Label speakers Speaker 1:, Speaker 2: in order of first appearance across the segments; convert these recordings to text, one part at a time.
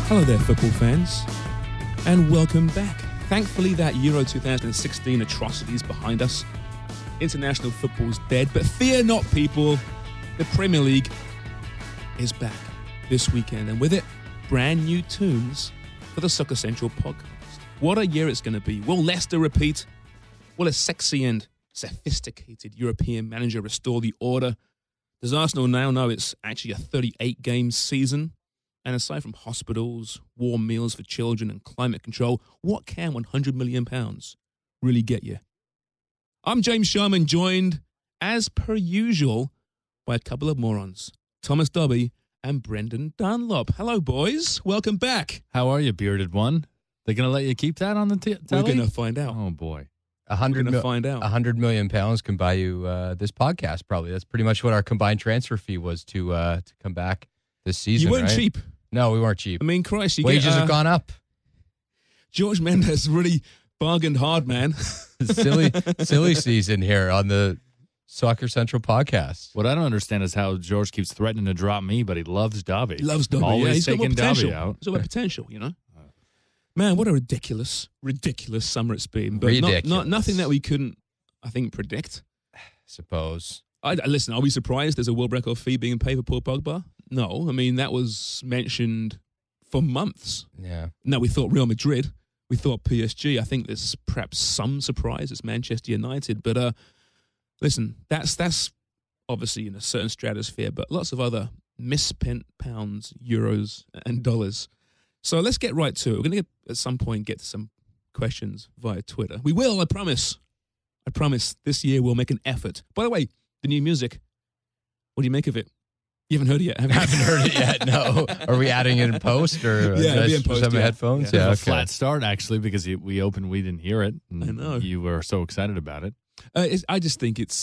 Speaker 1: Hello there, football fans, and welcome back. Thankfully, that Euro 2016 atrocities behind us. International football's dead, but fear not, people. The Premier League is back this weekend, and with it, brand new tunes for the Soccer Central podcast. What a year it's going to be. Will Leicester repeat? Will a sexy and sophisticated European manager restore the order? Does Arsenal now know it's actually a 38-game season? And aside from hospitals, warm meals for children, and climate control, what can £100 million really get you? I'm James Sharman, joined, as per usual, by a couple of morons, Thomas Dobby and Brendan Dunlop. Hello, boys. Welcome back.
Speaker 2: How are you, bearded one? They're going to let you keep that on the telly?
Speaker 1: We're going to find out.
Speaker 2: Oh, boy.
Speaker 3: £100 million can buy you this podcast, probably. That's pretty much what our combined transfer fee was to come back this season.
Speaker 1: You weren't
Speaker 3: right?
Speaker 1: cheap.
Speaker 3: No, we weren't cheap.
Speaker 1: I mean, Christ,
Speaker 3: wages have gone up.
Speaker 1: George Mendes really bargained hard, man.
Speaker 3: silly season here on the Soccer Central podcast.
Speaker 2: What I don't understand is how George keeps threatening to drop me, but he loves Dobby.
Speaker 1: He loves Dobby.
Speaker 2: Always
Speaker 1: He's got more
Speaker 2: taking
Speaker 1: potential.
Speaker 2: Dobby out.
Speaker 1: He's got potential, you know. Man, what a ridiculous summer it's been. But nothing that we couldn't, I think, predict.
Speaker 3: Suppose.
Speaker 1: Listen, are we surprised there's a world record fee being paid for Paul Pogba? No. I mean, that was mentioned for months.
Speaker 3: Yeah.
Speaker 1: Now, we thought Real Madrid. We thought PSG. I think there's perhaps some surprise. It's Manchester United. But listen, that's obviously in a certain stratosphere, but lots of other misspent pounds, euros, and dollars. So let's get right to it. We're going to at some point get to some questions via Twitter. We will, I promise. I promise this year we'll make an effort. By the way, the new music, what do you make of it? You haven't heard it yet, have you?
Speaker 3: I haven't heard it yet, no. Are we adding it in post or
Speaker 1: yeah, in post,
Speaker 3: some headphones?
Speaker 2: Yeah, a flat start, actually, because we opened, we didn't hear it.
Speaker 1: I know.
Speaker 2: You were so excited about it.
Speaker 1: I just think it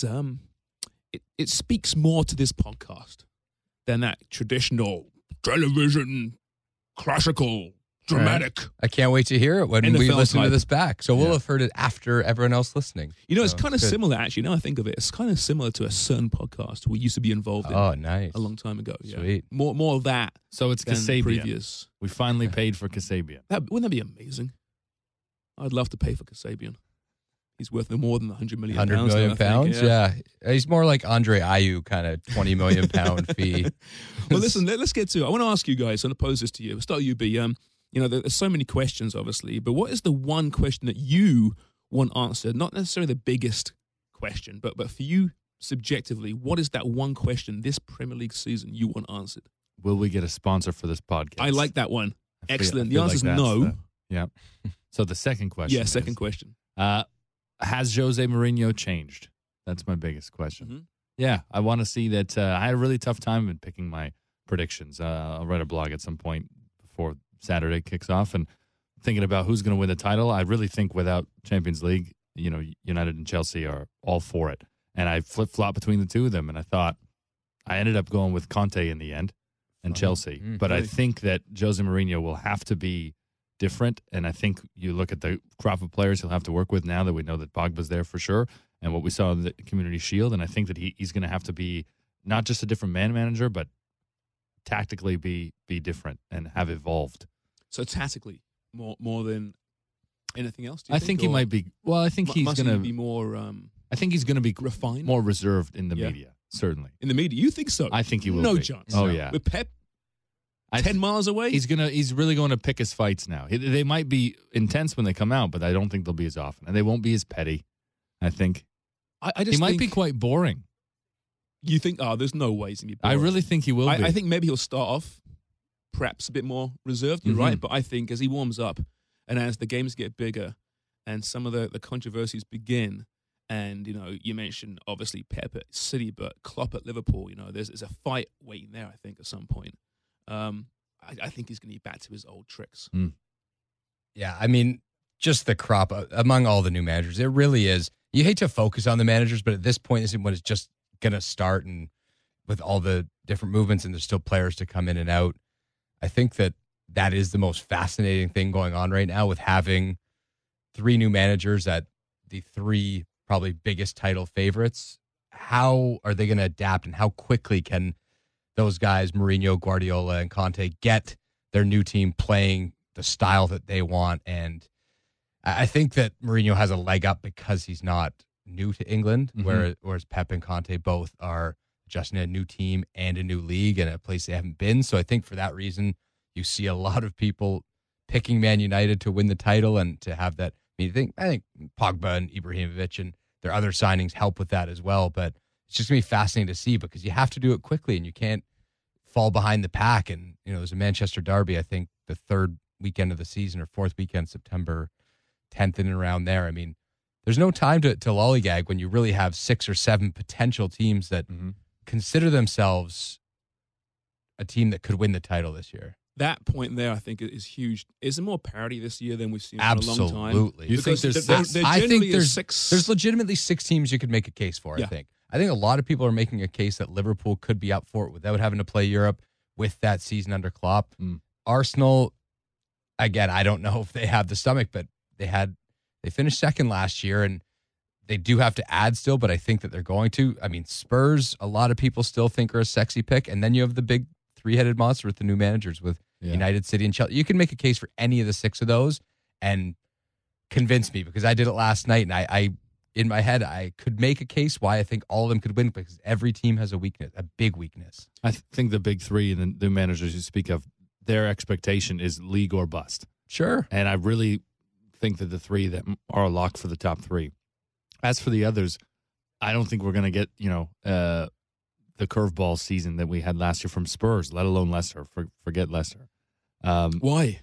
Speaker 1: speaks more to this podcast than that traditional television, classical, dramatic.
Speaker 3: I can't wait to hear it when
Speaker 1: NFL
Speaker 3: we listen
Speaker 1: type.
Speaker 3: to this back. So we'll have heard it after everyone else listening.
Speaker 1: You know, it's kind of similar, actually. Now I think of it, it's kind of similar to a certain podcast we used to be involved in.
Speaker 3: Oh, nice.
Speaker 1: A long time ago. Yeah.
Speaker 3: Sweet.
Speaker 1: More of that.
Speaker 2: So it's
Speaker 1: than
Speaker 2: Kasabian.
Speaker 1: Previous.
Speaker 2: We finally paid for Kasabian.
Speaker 1: Wouldn't that be amazing? I'd love to pay for Kasabian. He's worth more than £100 million.
Speaker 3: £100 million pounds? Yeah. He's more like Andre Ayew kind of £20 million fee.
Speaker 1: Well, listen, let's get to it. I want to ask you guys, and I'll pose this to you. We'll start with you, B. You know, there's so many questions, obviously, but what is the one question that you want answered? Not necessarily the biggest question, but for you subjectively, what is that one question this Premier League season you want answered?
Speaker 2: Will we get a sponsor for this podcast?
Speaker 1: I like that one. Excellent.
Speaker 2: I feel
Speaker 1: The answer is
Speaker 2: like
Speaker 1: no.
Speaker 2: Yeah. So the second question.
Speaker 1: Yeah, second question.
Speaker 2: Has Jose Mourinho changed? That's my biggest question.
Speaker 1: Mm-hmm.
Speaker 2: Yeah, I want to see that. I had a really tough time in picking my predictions. I'll write a blog at some point before Saturday kicks off and thinking about who's going to win the title. I really think without Champions League, you know, United and Chelsea are all for it. And I flip-flop between the two of them, and I ended up going with Conte in the end and Chelsea. But I think that Jose Mourinho will have to be different, and I think you look at the crop of players he'll have to work with now that we know that Pogba's there for sure, and what we saw in the Community Shield, and I think that he's going to have to be not just a different manager, but tactically be different and have evolved.
Speaker 1: So tactically, more than anything else, do you
Speaker 2: I think he might be. Well, I think he's going to
Speaker 1: be more.
Speaker 2: I think he's going to be
Speaker 1: refined,
Speaker 2: more reserved in the media. Certainly
Speaker 1: in the media. You think so?
Speaker 2: I think he will.
Speaker 1: No
Speaker 2: be.
Speaker 1: chance.
Speaker 2: Oh yeah.
Speaker 1: With Pep 10 miles away,
Speaker 2: he's really going to pick his fights now. They might be intense when they come out, but I don't think they'll be as often, and they won't be as petty. I think. He might be quite boring.
Speaker 1: You think? Oh, there's no way he's going to be boring.
Speaker 2: I really think he will be.
Speaker 1: I think maybe he'll start off perhaps a bit more reserved. You're right, but I think as he warms up and as the games get bigger and some of the controversies begin, and, you know, you mentioned obviously Pep at City, but Klopp at Liverpool, you know, there's a fight waiting there, I think, at some point. I think he's going to be back to his old tricks.
Speaker 3: Yeah, I mean, just the crop among all the new managers, it really is. You hate to focus on the managers, but at this point, this is when it's just going to start, and with all the different movements, and there's still players to come in and out. I think that is the most fascinating thing going on right now, with having three new managers at the three probably biggest title favorites. How are they going to adapt, and how quickly can those guys, Mourinho, Guardiola, and Conte, get their new team playing the style that they want. And I think that Mourinho has a leg up because he's not new to England, whereas Pep and Conte both are adjusting a new team and a new league and a place they haven't been. So I think for that reason, you see a lot of people picking Man United to win the title and to have that. I think Pogba and Ibrahimovic and their other signings help with that as well. But it's just going to be fascinating to see because you have to do it quickly and you can't fall behind the pack. And, there's a Manchester derby, I think the third weekend of the season or fourth weekend, September 10th and around there. I mean, there's no time to lollygag when you really have 6 or 7 potential teams that consider themselves a team that could win the title this year.
Speaker 1: That point there, I think, is huge. Is there more parity this year than we've seen for a long time?
Speaker 3: Absolutely.
Speaker 2: You think there's
Speaker 3: I think
Speaker 1: six?
Speaker 3: There's legitimately 6 teams you could make a case for,
Speaker 1: Yeah.
Speaker 3: I think a lot of people are making a case that Liverpool could be up for it without having to play Europe with that season under Klopp. Arsenal, again, I don't know if they have the stomach, but they finished second last year and they do have to add still, but I think that they're going to. I mean, Spurs, a lot of people still think are a sexy pick. And then you have the big 3-headed monster with the new managers with United, City, and Chelsea. You can make a case for any of the 6 of those and convince me because I did it last night and I in my head, I could make a case why I think all of them could win because every team has a weakness, a big weakness.
Speaker 2: I think the big 3 and the managers you speak of, their expectation is league or bust.
Speaker 3: Sure.
Speaker 2: And I really think that the 3 that are a lock for the top 3. As for the others, I don't think we're going to get, the curveball season that we had last year from Spurs, let alone Leicester. Forget Leicester.
Speaker 1: Why?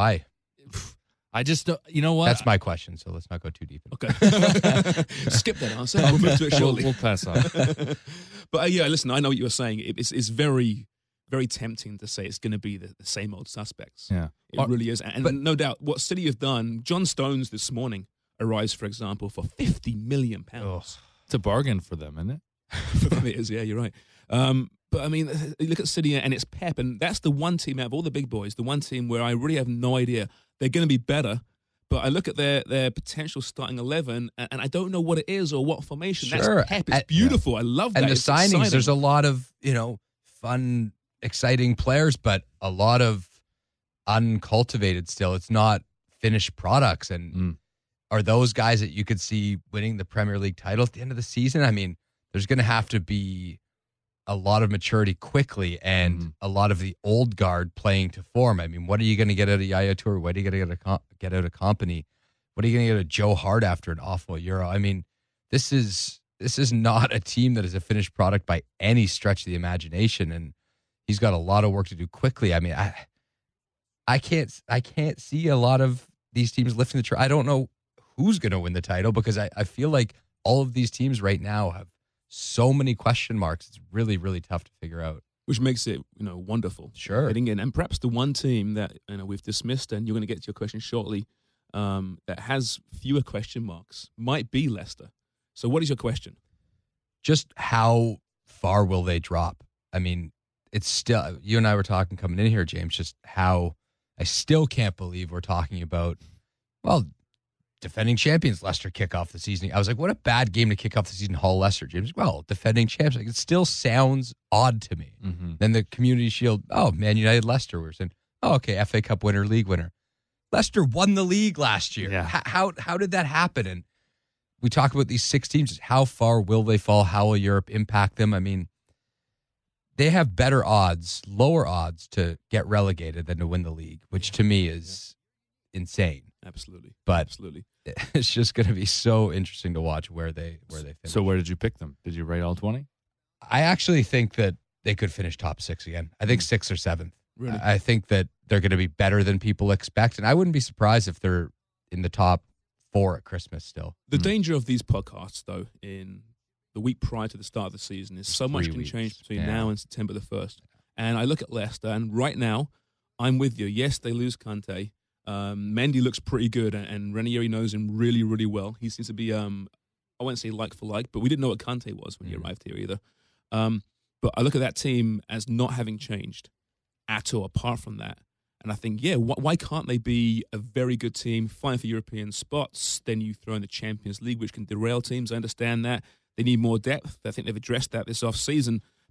Speaker 2: I just don't, you know what?
Speaker 3: That's my question, so let's not go too deep.
Speaker 1: Okay. Skip that answer. We'll move to it shortly.
Speaker 2: We'll pass on.
Speaker 1: But listen, I know what you were saying. It's very, very tempting to say it's going to be the same old suspects.
Speaker 2: Yeah.
Speaker 1: It really is. And no doubt, what City have done, John Stones this morning arrives, for example, for £50 million.
Speaker 2: It's a bargain for them, isn't it?
Speaker 1: For them it is, yeah, you're right. But I mean, you look at City and it's Pep, and that's the one team out of all the big boys, the one team where I really have no idea. They're going to be better, but I look at their potential starting 11, and I don't know what it is or what formation.
Speaker 3: Sure.
Speaker 1: That's Pep. It's beautiful. I love that.
Speaker 3: And the
Speaker 1: It's
Speaker 3: signings,
Speaker 1: exciting.
Speaker 3: there's a lot of, fun, exciting players, but a lot of uncultivated still. It's not finished products. And are those guys that you could see winning the Premier League title at the end of the season? I mean, there's going to have to be a lot of maturity quickly and a lot of the old guard playing to form. I mean, what are you going to get out of Yaya Toure? What are you going to get out of Kompany? What are you going to get out of Joe Hart after an awful Euro? I mean, this is not a team that is a finished product by any stretch of the imagination, and he's got a lot of work to do quickly. I mean, I can't see a lot of these teams lifting the trophy. I don't know who's going to win the title because I feel like all of these teams right now have so many question marks. It's really, really tough to figure out.
Speaker 1: Which makes it, wonderful.
Speaker 3: Sure.
Speaker 1: Heading in. And perhaps the one team that we've dismissed, and you're going to get to your question shortly, that has fewer question marks might be Leicester. So what is your question?
Speaker 3: Just how far will they drop? I mean, it's still, you and I were talking coming in here, James, just how I still can't believe we're talking about, defending champions Leicester kick off the season. I was like, what a bad game to kick off the season, Hull Leicester, James. Well, defending champs, like, it still sounds odd to me. Then the Community Shield, Man United Leicester, we were saying, okay, FA Cup winner, league winner. Leicester won the league last year.
Speaker 2: Yeah.
Speaker 3: How did that happen? And we talk about these 6 teams. How far will they fall? How will Europe impact them? I mean, they have better odds, lower odds to get relegated than to win the league, which to me is insane.
Speaker 1: Absolutely.
Speaker 3: But
Speaker 1: absolutely.
Speaker 3: It's just going to be so interesting to watch where they finish.
Speaker 2: So where did you pick them? Did you rate all 20?
Speaker 3: I actually think that they could finish top 6 again. I think 6th or 7th.
Speaker 1: Really?
Speaker 3: I think that they're going to be better than people expect, and I wouldn't be surprised if they're in the top 4 at Christmas still.
Speaker 1: The danger of these podcasts, though, in the week prior to the start of the season is so much can change between now and September the 1st. And I look at Leicester, and right now, I'm with you. Yes, they lose Kante. Mendy looks pretty good, and Ranieri knows him really, really well. He seems to be, I won't say like for like, but we didn't know what Kante was when he arrived here either. But I look at that team as not having changed at all, apart from that. And I think, why can't they be a very good team, fighting for European spots? Then you throw in the Champions League, which can derail teams. I understand that. They need more depth. I think they've addressed that this off-season.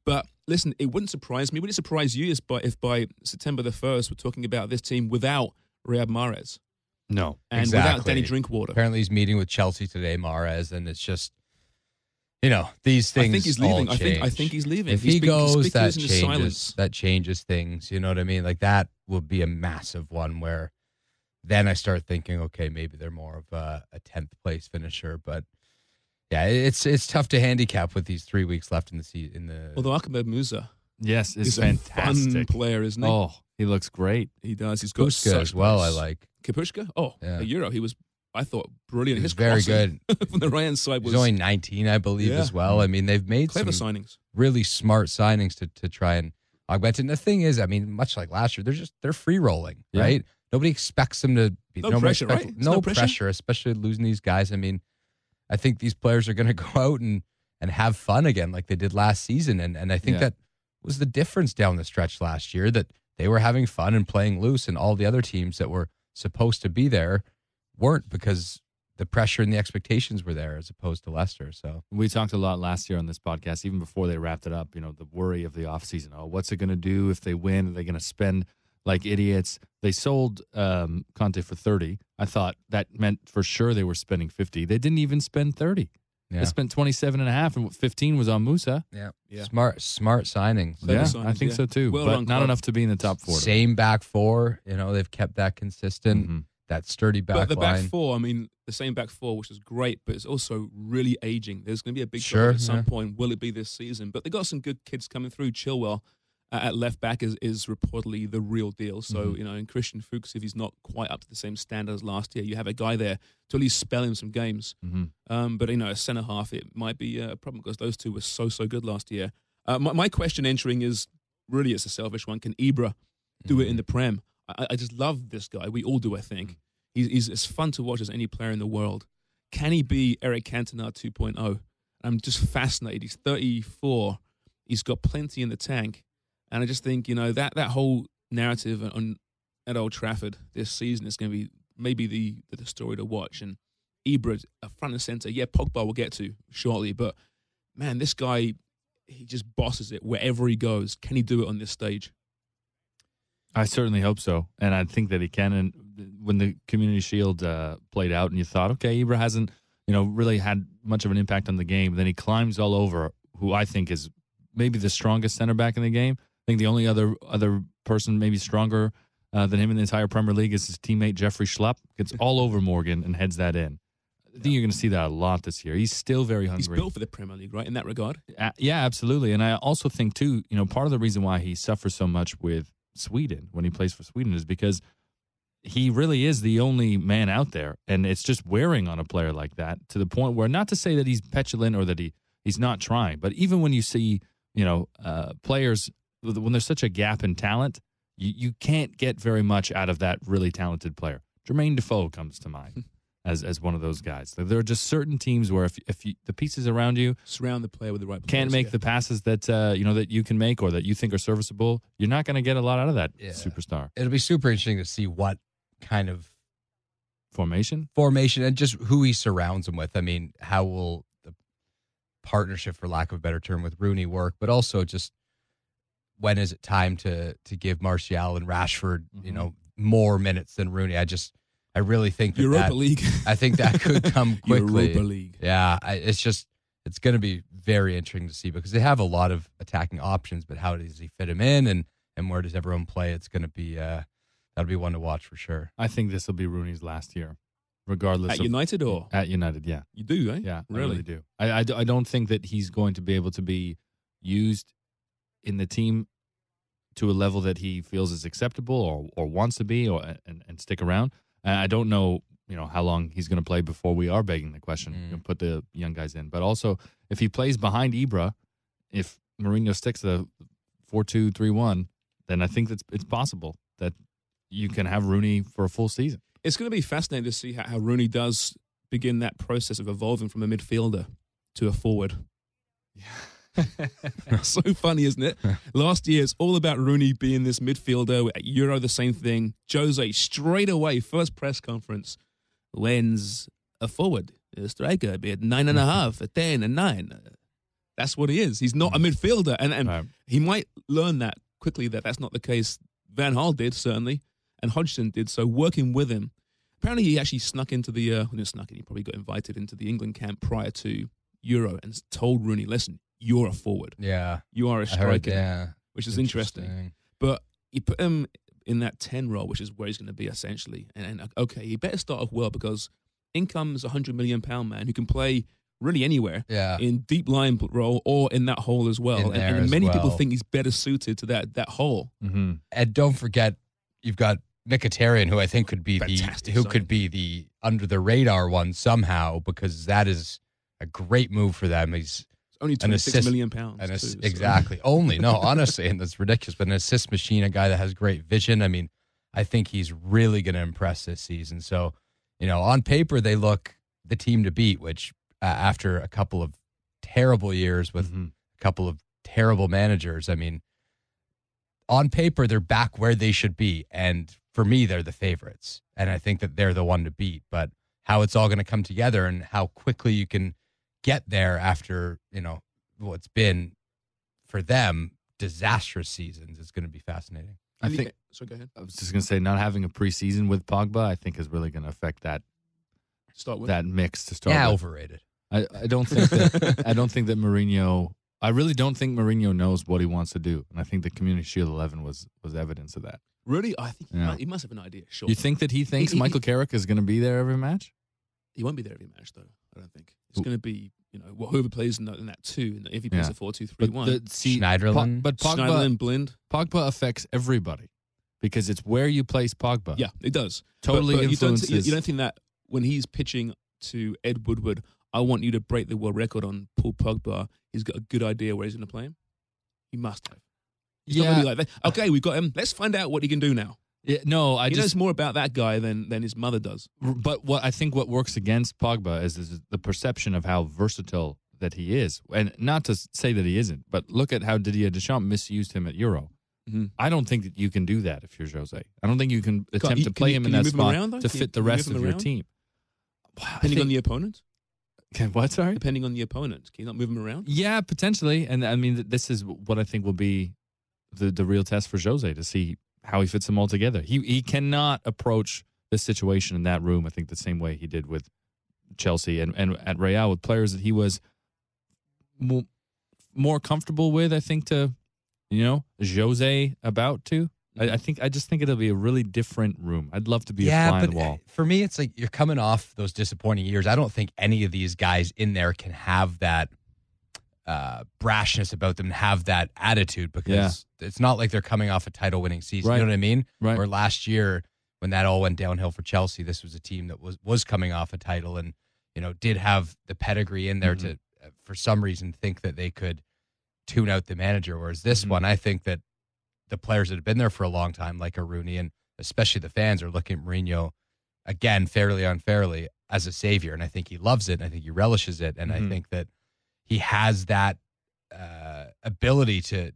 Speaker 1: But listen, it wouldn't surprise me. Would it surprise you if by September the 1st we're talking about this team without Riyad Mahrez
Speaker 2: No.
Speaker 1: and without Danny Drinkwater?
Speaker 3: Apparently he's meeting with Chelsea today, Mahrez, and it's just, these things.
Speaker 1: I think he's leaving.
Speaker 3: all change.
Speaker 1: I think he's leaving.
Speaker 3: If
Speaker 1: He's
Speaker 3: he
Speaker 1: been
Speaker 3: goes,
Speaker 1: conspicuous in his silence.
Speaker 3: that changes things. You know what I mean? Like that would be a massive one where then I start thinking, okay, maybe they're more of a 10th place finisher. But yeah, it's tough to handicap with these 3 weeks left in the season.
Speaker 1: Although Ahmed Musa
Speaker 2: Yes, it's
Speaker 1: is
Speaker 2: fantastic.
Speaker 1: a fun player, isn't he?
Speaker 2: Oh, he looks great.
Speaker 1: He does. He's got
Speaker 3: Puska
Speaker 1: such
Speaker 3: as well,
Speaker 1: pace.
Speaker 3: I like.
Speaker 1: Kapushka? Oh,
Speaker 3: Yeah.
Speaker 1: a Euro. He was, I thought, brilliant.
Speaker 3: He was
Speaker 1: His
Speaker 3: very
Speaker 1: crossing
Speaker 3: good.
Speaker 1: from the right-hand side was
Speaker 3: He's only 19, I believe,
Speaker 1: Yeah.
Speaker 3: as well. I mean, they've made
Speaker 1: clever
Speaker 3: some
Speaker 1: signings.
Speaker 3: really smart signings to try and augment it. And the thing is, I mean, much like last year, they're free rolling,
Speaker 2: Yeah.
Speaker 3: right? Nobody expects them to be
Speaker 1: No pressure, right? There's
Speaker 3: No
Speaker 1: no pressure.
Speaker 3: pressure, especially losing these guys. I mean, I think these players are going to go out and have fun again like they did last season. And I think
Speaker 2: Yeah.
Speaker 3: that was the difference down the stretch last year, that they were having fun and playing loose, and all the other teams that were supposed to be there weren't, because the pressure and the expectations were there, as opposed to Leicester. So
Speaker 2: We talked a lot last year on this podcast, even before they wrapped it up, the worry of the offseason. Oh, what's it going to do if they win? Are they going to spend like idiots? They sold Conte for 30. I thought that meant for sure they were spending 50. They didn't even spend 30.
Speaker 3: yeah.
Speaker 2: They spent 27 and a half, and 15 was on Musa.
Speaker 3: Yeah.
Speaker 1: Yeah.
Speaker 3: Smart signings.
Speaker 1: Clever
Speaker 2: Yeah,
Speaker 1: signings,
Speaker 2: I think
Speaker 1: yeah.
Speaker 2: so too.
Speaker 1: Well
Speaker 2: but
Speaker 1: done,
Speaker 2: not
Speaker 1: club.
Speaker 2: enough to be in the top 4.
Speaker 3: Same back four. They've kept that consistent,
Speaker 2: Mhm.
Speaker 3: that sturdy back
Speaker 1: But the
Speaker 3: line.
Speaker 1: back four, I mean, the same back four, which is great, but it's also really aging. There's going to be a big
Speaker 3: Sure,
Speaker 1: drop at some
Speaker 3: yeah.
Speaker 1: point. Will it be this season? But they got some good kids coming through. Chilwell at left back is reportedly the real deal. So,
Speaker 3: Mm-hmm.
Speaker 1: and Christian Fuchs, if he's not quite up to the same standard as last year, you have a guy there to at least spell him some games.
Speaker 2: Mhm.
Speaker 1: But, a centre half, it might be a problem because those two were so good last year. My question entering is really, it's a selfish one. Can Ibra do it in the Prem? I just love this guy. We all do, I think. He's as fun to watch as any player in the world. Can he be Eric Cantona 2.0? I'm just fascinated. He's 34. He's got plenty in the tank. And I just think, that whole narrative at Old Trafford this season is going to be maybe the story to watch. And Ibra, front and center. Yeah, Pogba we'll get to shortly. But, man, this guy, he just bosses it wherever he goes. Can he do it on this stage?
Speaker 2: I certainly hope so, and I think that he can. And when the Community Shield played out, and you thought, okay, Ibra hasn't, really had much of an impact on the game. Then he climbs all over, who I think is maybe the strongest center back in the game. I think the only other person maybe stronger than him in the entire Premier League is his teammate Jeffrey Schlupp. Gets all over Morgan and heads that in. I think you're going to see that a lot this year. He's still very hungry.
Speaker 1: He's built for the Premier League, right, in that regard?
Speaker 2: Yeah, absolutely. And I also think, too, part of the reason why he suffers so much with Sweden when he plays for Sweden is because he really is the only man out there, and it's just wearing on a player like that to the point where, not to say that he's petulant or that he's not trying, but even when you see players, when there's such a gap in talent, you can't get very much out of that really talented player. Jermaine Defoe comes to mind as one of those guys. There are just certain teams where if the pieces around you
Speaker 1: Surround the player with the right players.
Speaker 2: can't make
Speaker 1: yeah.
Speaker 2: the passes that that you can make or that you think are serviceable, you're not going to get a lot out of that
Speaker 3: Yeah.
Speaker 2: superstar.
Speaker 3: It'll be super interesting to see what kind of
Speaker 2: Formation?
Speaker 3: formation and just who he surrounds him with. I mean, how will the partnership, for lack of a better term, with Rooney work? But also, just when is it time to give Martial and Rashford, more minutes than Rooney? I really think
Speaker 1: Europa League.
Speaker 3: I think that could come quickly.
Speaker 1: Europa League.
Speaker 3: Yeah, it's going to be very interesting to see because they have a lot of attacking options, but how does he fit him in, and where does everyone play? It's going to be that'll be one to watch for sure.
Speaker 2: I think this will be Rooney's last year, regardless
Speaker 1: At
Speaker 2: of
Speaker 1: United or?
Speaker 2: at United. Yeah,
Speaker 1: You do, eh?
Speaker 2: yeah,
Speaker 1: Really?
Speaker 2: I really do. I don't think that he's going to be able to be used in the team to a level that he feels is acceptable or wants to be and stick around. I don't know, how long he's going to play before we are begging the question, put the young guys in. But also, if he plays behind Ibra, if Mourinho sticks to 4-2-3-1, then I think it's possible that you can have Rooney for a full season.
Speaker 1: It's going to be fascinating to see how Rooney does begin that process of evolving from a midfielder to a forward. So funny, isn't it? Last year, it's all about Rooney being this midfielder. At Euro, the same thing. Jose, straight away, first press conference, when's a forward, a striker, be it 9.5, a 10, a 9. That's what he is. He's not a midfielder. And
Speaker 2: Right.
Speaker 1: he might learn that quickly that that's not the case. Van Gaal did, certainly, and Hodgson did. So working with him, apparently he actually snuck into the, he probably got invited into the England camp prior to Euro and told Rooney, listen, you're a forward.
Speaker 3: Yeah.
Speaker 1: You are a
Speaker 3: I
Speaker 1: striker,
Speaker 3: heard, yeah.
Speaker 1: which is interesting. But he put him in that 10 role, which is where he's going to be essentially. And okay, he better start off well because in comes a £100 million man who can play really anywhere in deep line role or in that hole as well. And many people think he's better suited to that hole.
Speaker 2: Mm-hmm.
Speaker 3: And don't forget, you've got Mkhitaryan, who I think could be
Speaker 1: Fantastic
Speaker 3: the under the radar one somehow, because that is a great move for them. He's
Speaker 1: only £26 million.
Speaker 3: Exactly. Only. No, honestly, and that's ridiculous. But an assist machine, a guy that has great vision. I mean, I think he's really going to impress this season. So, on paper, they look the team to beat, which after a couple of terrible years with a couple of terrible managers, I mean, on paper, they're back where they should be. And for me, they're the favorites. And I think that they're the one to beat. But how it's all going to come together and how quickly you can get there after, what's been for them disastrous seasons is going to be fascinating.
Speaker 2: I think.
Speaker 1: So go ahead.
Speaker 2: I was just going to say, not having a preseason with Pogba, I think, is really going to affect that mix to start.
Speaker 3: Yeah,
Speaker 2: with.
Speaker 3: overrated.
Speaker 2: I don't think that. I don't think that Mourinho. I really don't think Mourinho knows what he wants to do, and I think the Community Shield 11 was evidence of that.
Speaker 1: Really, I think he must have an idea. Sure.
Speaker 2: You think that he thinks Michael Carrick is going to be there every match?
Speaker 1: He won't be there every match, though. I don't think it's going to be whoever plays in that two. If he plays a 4-2-3-1,
Speaker 3: Schneiderlin,
Speaker 2: but
Speaker 1: Schneiderlin, Blind,
Speaker 2: Pogba affects everybody because it's where you place Pogba.
Speaker 1: Yeah, it does.
Speaker 2: Totally
Speaker 1: but
Speaker 2: influences.
Speaker 1: You don't think that when he's pitching to Ed Woodward, I want you to break the world record on Paul Pogba. He's got a good idea where he's going to play him. He must have. He's not really like that. Okay, we've got him. Let's find out what he can do now.
Speaker 2: Yeah, no,
Speaker 1: he knows more about that guy than his mother does.
Speaker 2: But what works against Pogba is the perception of how versatile that he is. And not to say that he isn't, but look at how Didier Deschamps misused him at Euro.
Speaker 1: Mm-hmm.
Speaker 2: I don't think that you can do that if you're Jose. I don't think you can attempt to play him in that spot to fit the rest of your team.
Speaker 1: Depending on the opponent?
Speaker 2: What, sorry?
Speaker 1: Depending on the opponent. Can you not move him around?
Speaker 2: Yeah, potentially. And I mean, this is what I think will be the real test for Jose, to see how he fits them all together. He cannot approach this situation in that room, I think, the same way he did with Chelsea and at Real, with players that he was more comfortable with, I think, to, Jose about to. I just think it'll be a really different room. I'd love to be a fly on the wall.
Speaker 3: For me, it's like you're coming off those disappointing years. I don't think any of these guys in there can have that brashness about them, have that attitude, because it's not like they're coming off a title-winning season.
Speaker 2: Right.
Speaker 3: You know what I mean?
Speaker 2: Right.
Speaker 3: Or last year, when that all went downhill for Chelsea, this was a team that was coming off a title and did have the pedigree in there to, for some reason, think that they could tune out the manager. Whereas this one, I think that the players that have been there for a long time, like a Rooney, and especially the fans, are looking at Mourinho, again, fairly unfairly, as a savior. And I think he loves it, and I think he relishes it, and I think that he has that ability to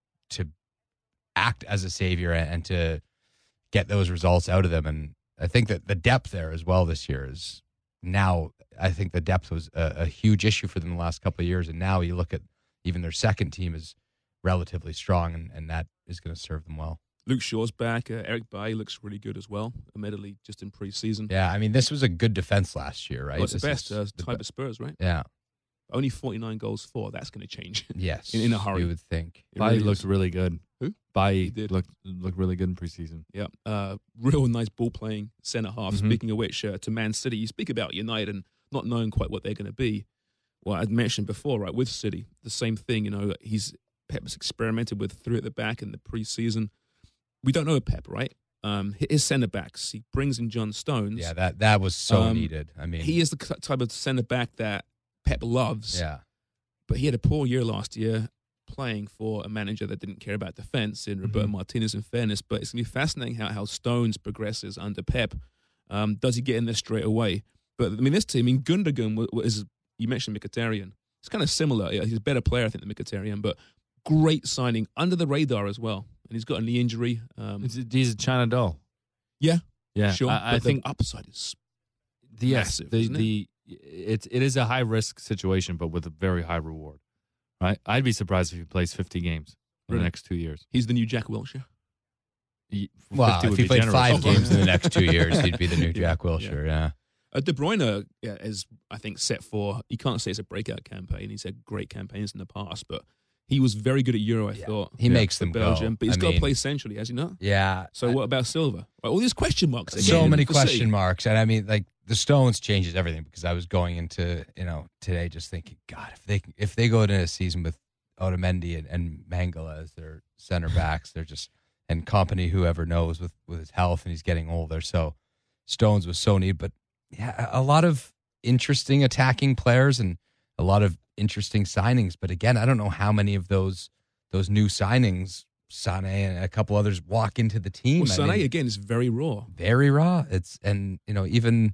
Speaker 3: act as a savior and to get those results out of them. And I think that the depth there as well this year is now, I think the depth was a huge issue for them the last couple of years. And now you look at even their second team is relatively strong, and that is going to serve them well.
Speaker 1: Luke Shaw's back. Eric Bailly looks really good as well, admittedly, just in pre-season.
Speaker 3: Yeah, I mean, this was a good defense last year, right?
Speaker 1: Well, it's the best type of Spurs, right?
Speaker 3: Yeah.
Speaker 1: Only 49 goals for. That's going to change.
Speaker 3: Yes.
Speaker 1: in a hurry.
Speaker 3: You would think.
Speaker 2: Bailly looked really good.
Speaker 1: Who?
Speaker 2: Bailly looked really good in preseason.
Speaker 1: Yeah. Real nice ball-playing centre-half. Speaking of which, to Man City, you speak about United and not knowing quite what they're going to be. Well, I'd mentioned before, right, with City, the same thing. Pep's experimented with 3 at the back in the pre-season. We don't know Pep, right? His centre-backs, he brings in John Stones.
Speaker 3: Yeah, that was so needed. I mean,
Speaker 1: he is the type of centre-back that Pep loves.
Speaker 3: Yeah.
Speaker 1: But he had a poor year last year playing for a manager that didn't care about defence in Roberto Martinez, in fairness. But it's going to be fascinating how Stones progresses under Pep. Does he get in there straight away? But, I mean, this team, Gundogan was, you mentioned Mkhitaryan. It's kind of similar. He's a better player, I think, than Mkhitaryan, but great signing, under the radar as well. And he's got a knee injury.
Speaker 2: He's a China doll.
Speaker 1: Yeah.
Speaker 2: Yeah.
Speaker 1: Sure.
Speaker 2: I think
Speaker 1: the upside is
Speaker 2: yes,
Speaker 1: massive, isn't it?
Speaker 2: it is a high risk situation, but with a very high reward, Right? I'd be surprised if he plays 50 games in
Speaker 1: Really?
Speaker 2: the next 2 years.
Speaker 1: He's the new Jack Wilshere.
Speaker 3: Well,
Speaker 2: 50
Speaker 3: if
Speaker 2: would
Speaker 3: he
Speaker 2: be
Speaker 3: played
Speaker 2: generous.
Speaker 3: 5 games in the next 2 years, he'd be the new Jack
Speaker 1: Yeah.
Speaker 3: Wilshere. Yeah.
Speaker 1: De Bruyne is, I think, set for, you can't say it's a breakout campaign. He's had great campaigns in the past, but he was very good at Euro, I thought.
Speaker 3: He makes
Speaker 1: for
Speaker 3: them
Speaker 1: Belgium.
Speaker 3: go.
Speaker 1: But he's
Speaker 3: I
Speaker 1: got to
Speaker 3: mean,
Speaker 1: play centrally, has he not?
Speaker 3: Yeah.
Speaker 1: So what about Silva? Right, all these question marks.
Speaker 3: So
Speaker 1: again
Speaker 3: many
Speaker 1: for City.
Speaker 3: question marks. And I mean, like, the Stones changes everything, because I was going into, today just thinking, God, if they go into a season with Otamendi and Mangala as their center backs, they're just, and Kompany, whoever knows with his health, and he's getting older. So Stones was so needed. But yeah, a lot of interesting attacking players and a lot of interesting signings. But again, I don't know how many of those new signings, Sané and a couple others, walk into the team.
Speaker 1: Well, Sané, again, is very raw.
Speaker 3: Very raw. Even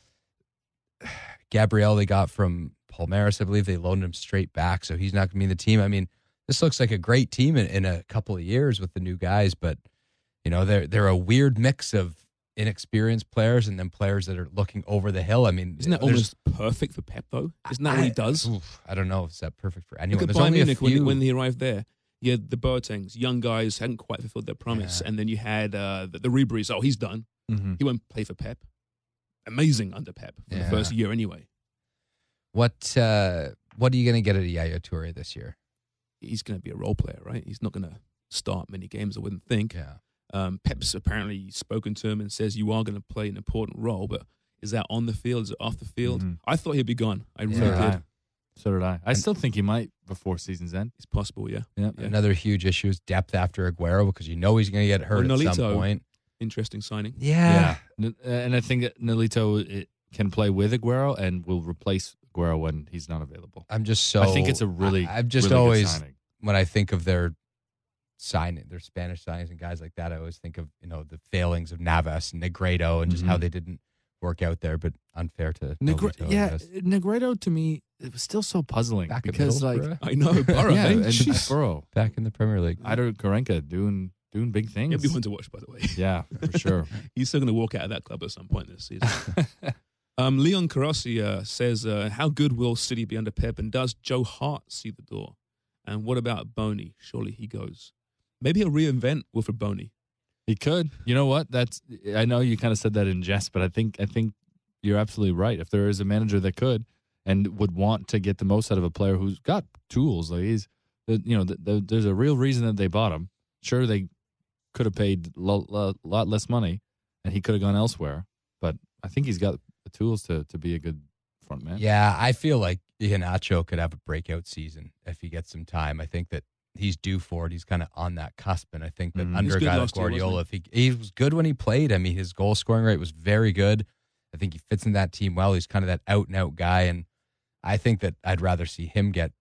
Speaker 3: Gabriel they got from Palmeiras, I believe they loaned him straight back, so he's not going to be in the team. I mean, this looks like a great team in a couple of years with the new guys, but they're a weird mix of inexperienced players and then players that are looking over the hill. I mean,
Speaker 1: Isn't that almost perfect for Pep, though? Isn't that what he does?
Speaker 3: I don't know if it's that perfect for anyone.
Speaker 1: Look at
Speaker 3: There's
Speaker 1: Bayern
Speaker 3: only a
Speaker 1: Munich
Speaker 3: few.
Speaker 1: when he arrived there. You had the Boatengs, young guys, hadn't quite fulfilled their promise.
Speaker 3: Yeah.
Speaker 1: And then you had the Ribéry's. Oh, he's done.
Speaker 2: Mm-hmm.
Speaker 1: He won't play for Pep. Amazing under Pep for the first year anyway.
Speaker 3: What are you going to get at Yaya Toure this year?
Speaker 1: He's going to be a role player, right? He's not going to start many games, I wouldn't think.
Speaker 3: Yeah.
Speaker 1: Pep's apparently spoken to him and says you are going to play an important role, but is that on the field? Is it off the field?
Speaker 2: Mm-hmm.
Speaker 1: I thought he'd be gone. I really
Speaker 3: Yeah.
Speaker 1: did.
Speaker 2: So did I. I still think he might before season's end.
Speaker 1: It's possible, yeah.
Speaker 2: Yeah.
Speaker 1: Yeah.
Speaker 3: Another huge issue is depth after Aguero, because he's going to get hurt
Speaker 1: Or
Speaker 3: at some
Speaker 1: Nolito.
Speaker 3: point.
Speaker 1: Interesting signing.
Speaker 3: Yeah.
Speaker 2: And I think that Nolito can play with Aguero and will replace Aguero when he's not available.
Speaker 3: I'm just so.
Speaker 2: I think it's a really,
Speaker 3: I've just
Speaker 2: really good
Speaker 3: always,
Speaker 2: signing.
Speaker 3: when I think of their Spanish signings and guys like that, I always think of the failings of Navas and Negredo and just how they didn't work out there. But unfair to Nolito, I guess.
Speaker 2: Negredo to me it was still so puzzling
Speaker 3: Back in
Speaker 2: because
Speaker 3: Middlesbrough,
Speaker 1: I know, Borough,
Speaker 2: yeah,
Speaker 1: man.
Speaker 2: and
Speaker 1: Jeez.
Speaker 2: Burrow,
Speaker 3: back in the Premier League.
Speaker 2: Idar Karenka doing big things.
Speaker 1: He'll be one to watch, by the way.
Speaker 2: Yeah, for sure.
Speaker 1: He's still going to walk out of that club at some point this season. Leon Carossi says, how good will City be under Pep, and does Joe Hart see the door? And what about Boney? Surely he goes. Maybe he'll reinvent Wilfred Boney.
Speaker 2: He could. You know what? I know you kind of said that in jest, but I think you're absolutely right. If there is a manager that could and would want to get the most out of a player who's got tools, like there's a real reason that they bought him. Sure, they could have paid a lot less money, and he could have gone elsewhere. But I think he's got the tools to be a good front man.
Speaker 3: Yeah, I feel like Iheanacho could have a breakout season if he gets some time. I think that he's due for it. He's kind of on that cusp, and I think that under a guy like Guardiola, if he was good when he played. I mean, his goal scoring rate was very good. I think he fits in that team well. He's kind of that out and out guy, and I think that I'd rather see him get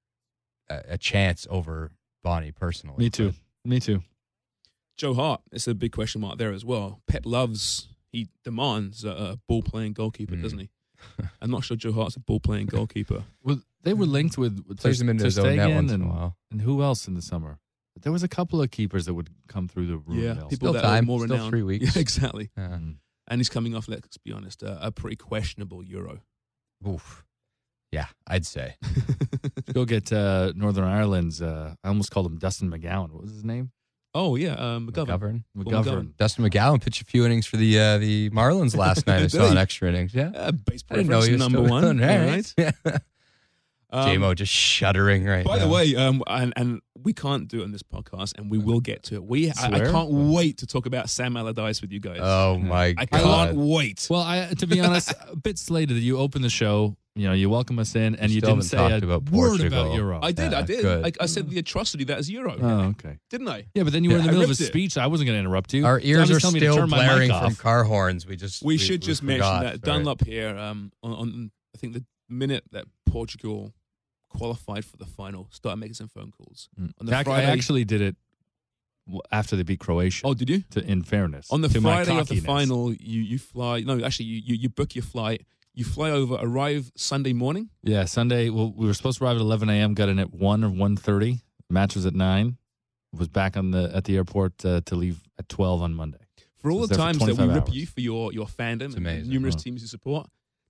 Speaker 3: a chance over Bonnie personally.
Speaker 2: Me too.
Speaker 1: Joe Hart, it's a big question mark there as well. Pep he demands a ball-playing goalkeeper, doesn't he? I'm not sure Joe Hart's a ball-playing goalkeeper.
Speaker 2: Well, they were linked with
Speaker 3: Plays him into his own net once in a while.
Speaker 2: and who else in the summer? But there was a couple of keepers that would come through the room.
Speaker 1: Yeah,
Speaker 2: Bill.
Speaker 1: people
Speaker 3: Still
Speaker 1: that
Speaker 3: time,
Speaker 1: are more
Speaker 3: still
Speaker 1: renowned.
Speaker 3: 3 weeks.
Speaker 1: Yeah, exactly.
Speaker 3: Yeah.
Speaker 1: And he's coming off, let's be honest, a pretty questionable Euro.
Speaker 3: Oof. Yeah, I'd say.
Speaker 2: Go get Northern Ireland's. I almost called him Dustin McGowan. What was his name?
Speaker 1: Oh, yeah, McGovern.
Speaker 3: McGovern. Dustin McGowan pitched a few innings for the Marlins last night. I saw an extra innings. Yeah.
Speaker 1: Base
Speaker 3: I didn't know
Speaker 1: preference,
Speaker 3: he was
Speaker 1: number
Speaker 3: still
Speaker 1: one.
Speaker 3: doing
Speaker 1: Right?
Speaker 3: Yeah. J-Mo just shuddering right
Speaker 1: By
Speaker 3: now.
Speaker 1: the way, and we can't do it on this podcast, and we will get to it. I
Speaker 2: Swear?
Speaker 1: can't wait to talk about Sam Allardyce with you guys.
Speaker 3: Oh, my
Speaker 1: I
Speaker 3: God.
Speaker 1: can't wait.
Speaker 2: Well, to be honest, a bit slated. You opened the show. You welcome us in, and you
Speaker 3: still
Speaker 2: didn't say
Speaker 3: haven't
Speaker 2: a
Speaker 3: talked about
Speaker 2: word
Speaker 3: Portugal.
Speaker 2: about Euro.
Speaker 1: I did.
Speaker 3: good.
Speaker 1: I said the atrocity that is Euro.
Speaker 2: Oh, okay.
Speaker 1: Didn't I?
Speaker 2: Yeah, but then you were in the
Speaker 1: I
Speaker 2: middle of a
Speaker 1: ripped it.
Speaker 2: speech. I wasn't going to interrupt you.
Speaker 3: Our ears
Speaker 2: Somebody's
Speaker 3: are
Speaker 2: telling me to
Speaker 3: still
Speaker 2: turn my mic
Speaker 3: blaring
Speaker 2: off.
Speaker 3: from car horns.
Speaker 1: We should just mention
Speaker 3: forgot.
Speaker 1: that
Speaker 3: Sorry.
Speaker 1: Dunlop here, on I think the minute that Portugal qualified for the final, started making some phone calls. On the
Speaker 2: I
Speaker 1: Friday,
Speaker 2: actually did it after they beat Croatia.
Speaker 1: Oh, did you?
Speaker 2: In fairness,
Speaker 1: On the
Speaker 2: to my
Speaker 1: Friday of the
Speaker 2: cockiness.
Speaker 1: final, you fly. No, actually, you book your flight. You fly over, arrive Sunday morning.
Speaker 2: Yeah, Sunday. Well, we were supposed to arrive at 11 a.m. Got in at 1 or 1:30. Match was at 9. Was back at the airport to leave at 12 on Monday.
Speaker 1: For all
Speaker 2: So I was
Speaker 1: the
Speaker 2: there for
Speaker 1: times that we
Speaker 2: 25
Speaker 1: rip
Speaker 2: hours.
Speaker 1: you for your fandom and
Speaker 3: amazing.
Speaker 1: numerous teams you support,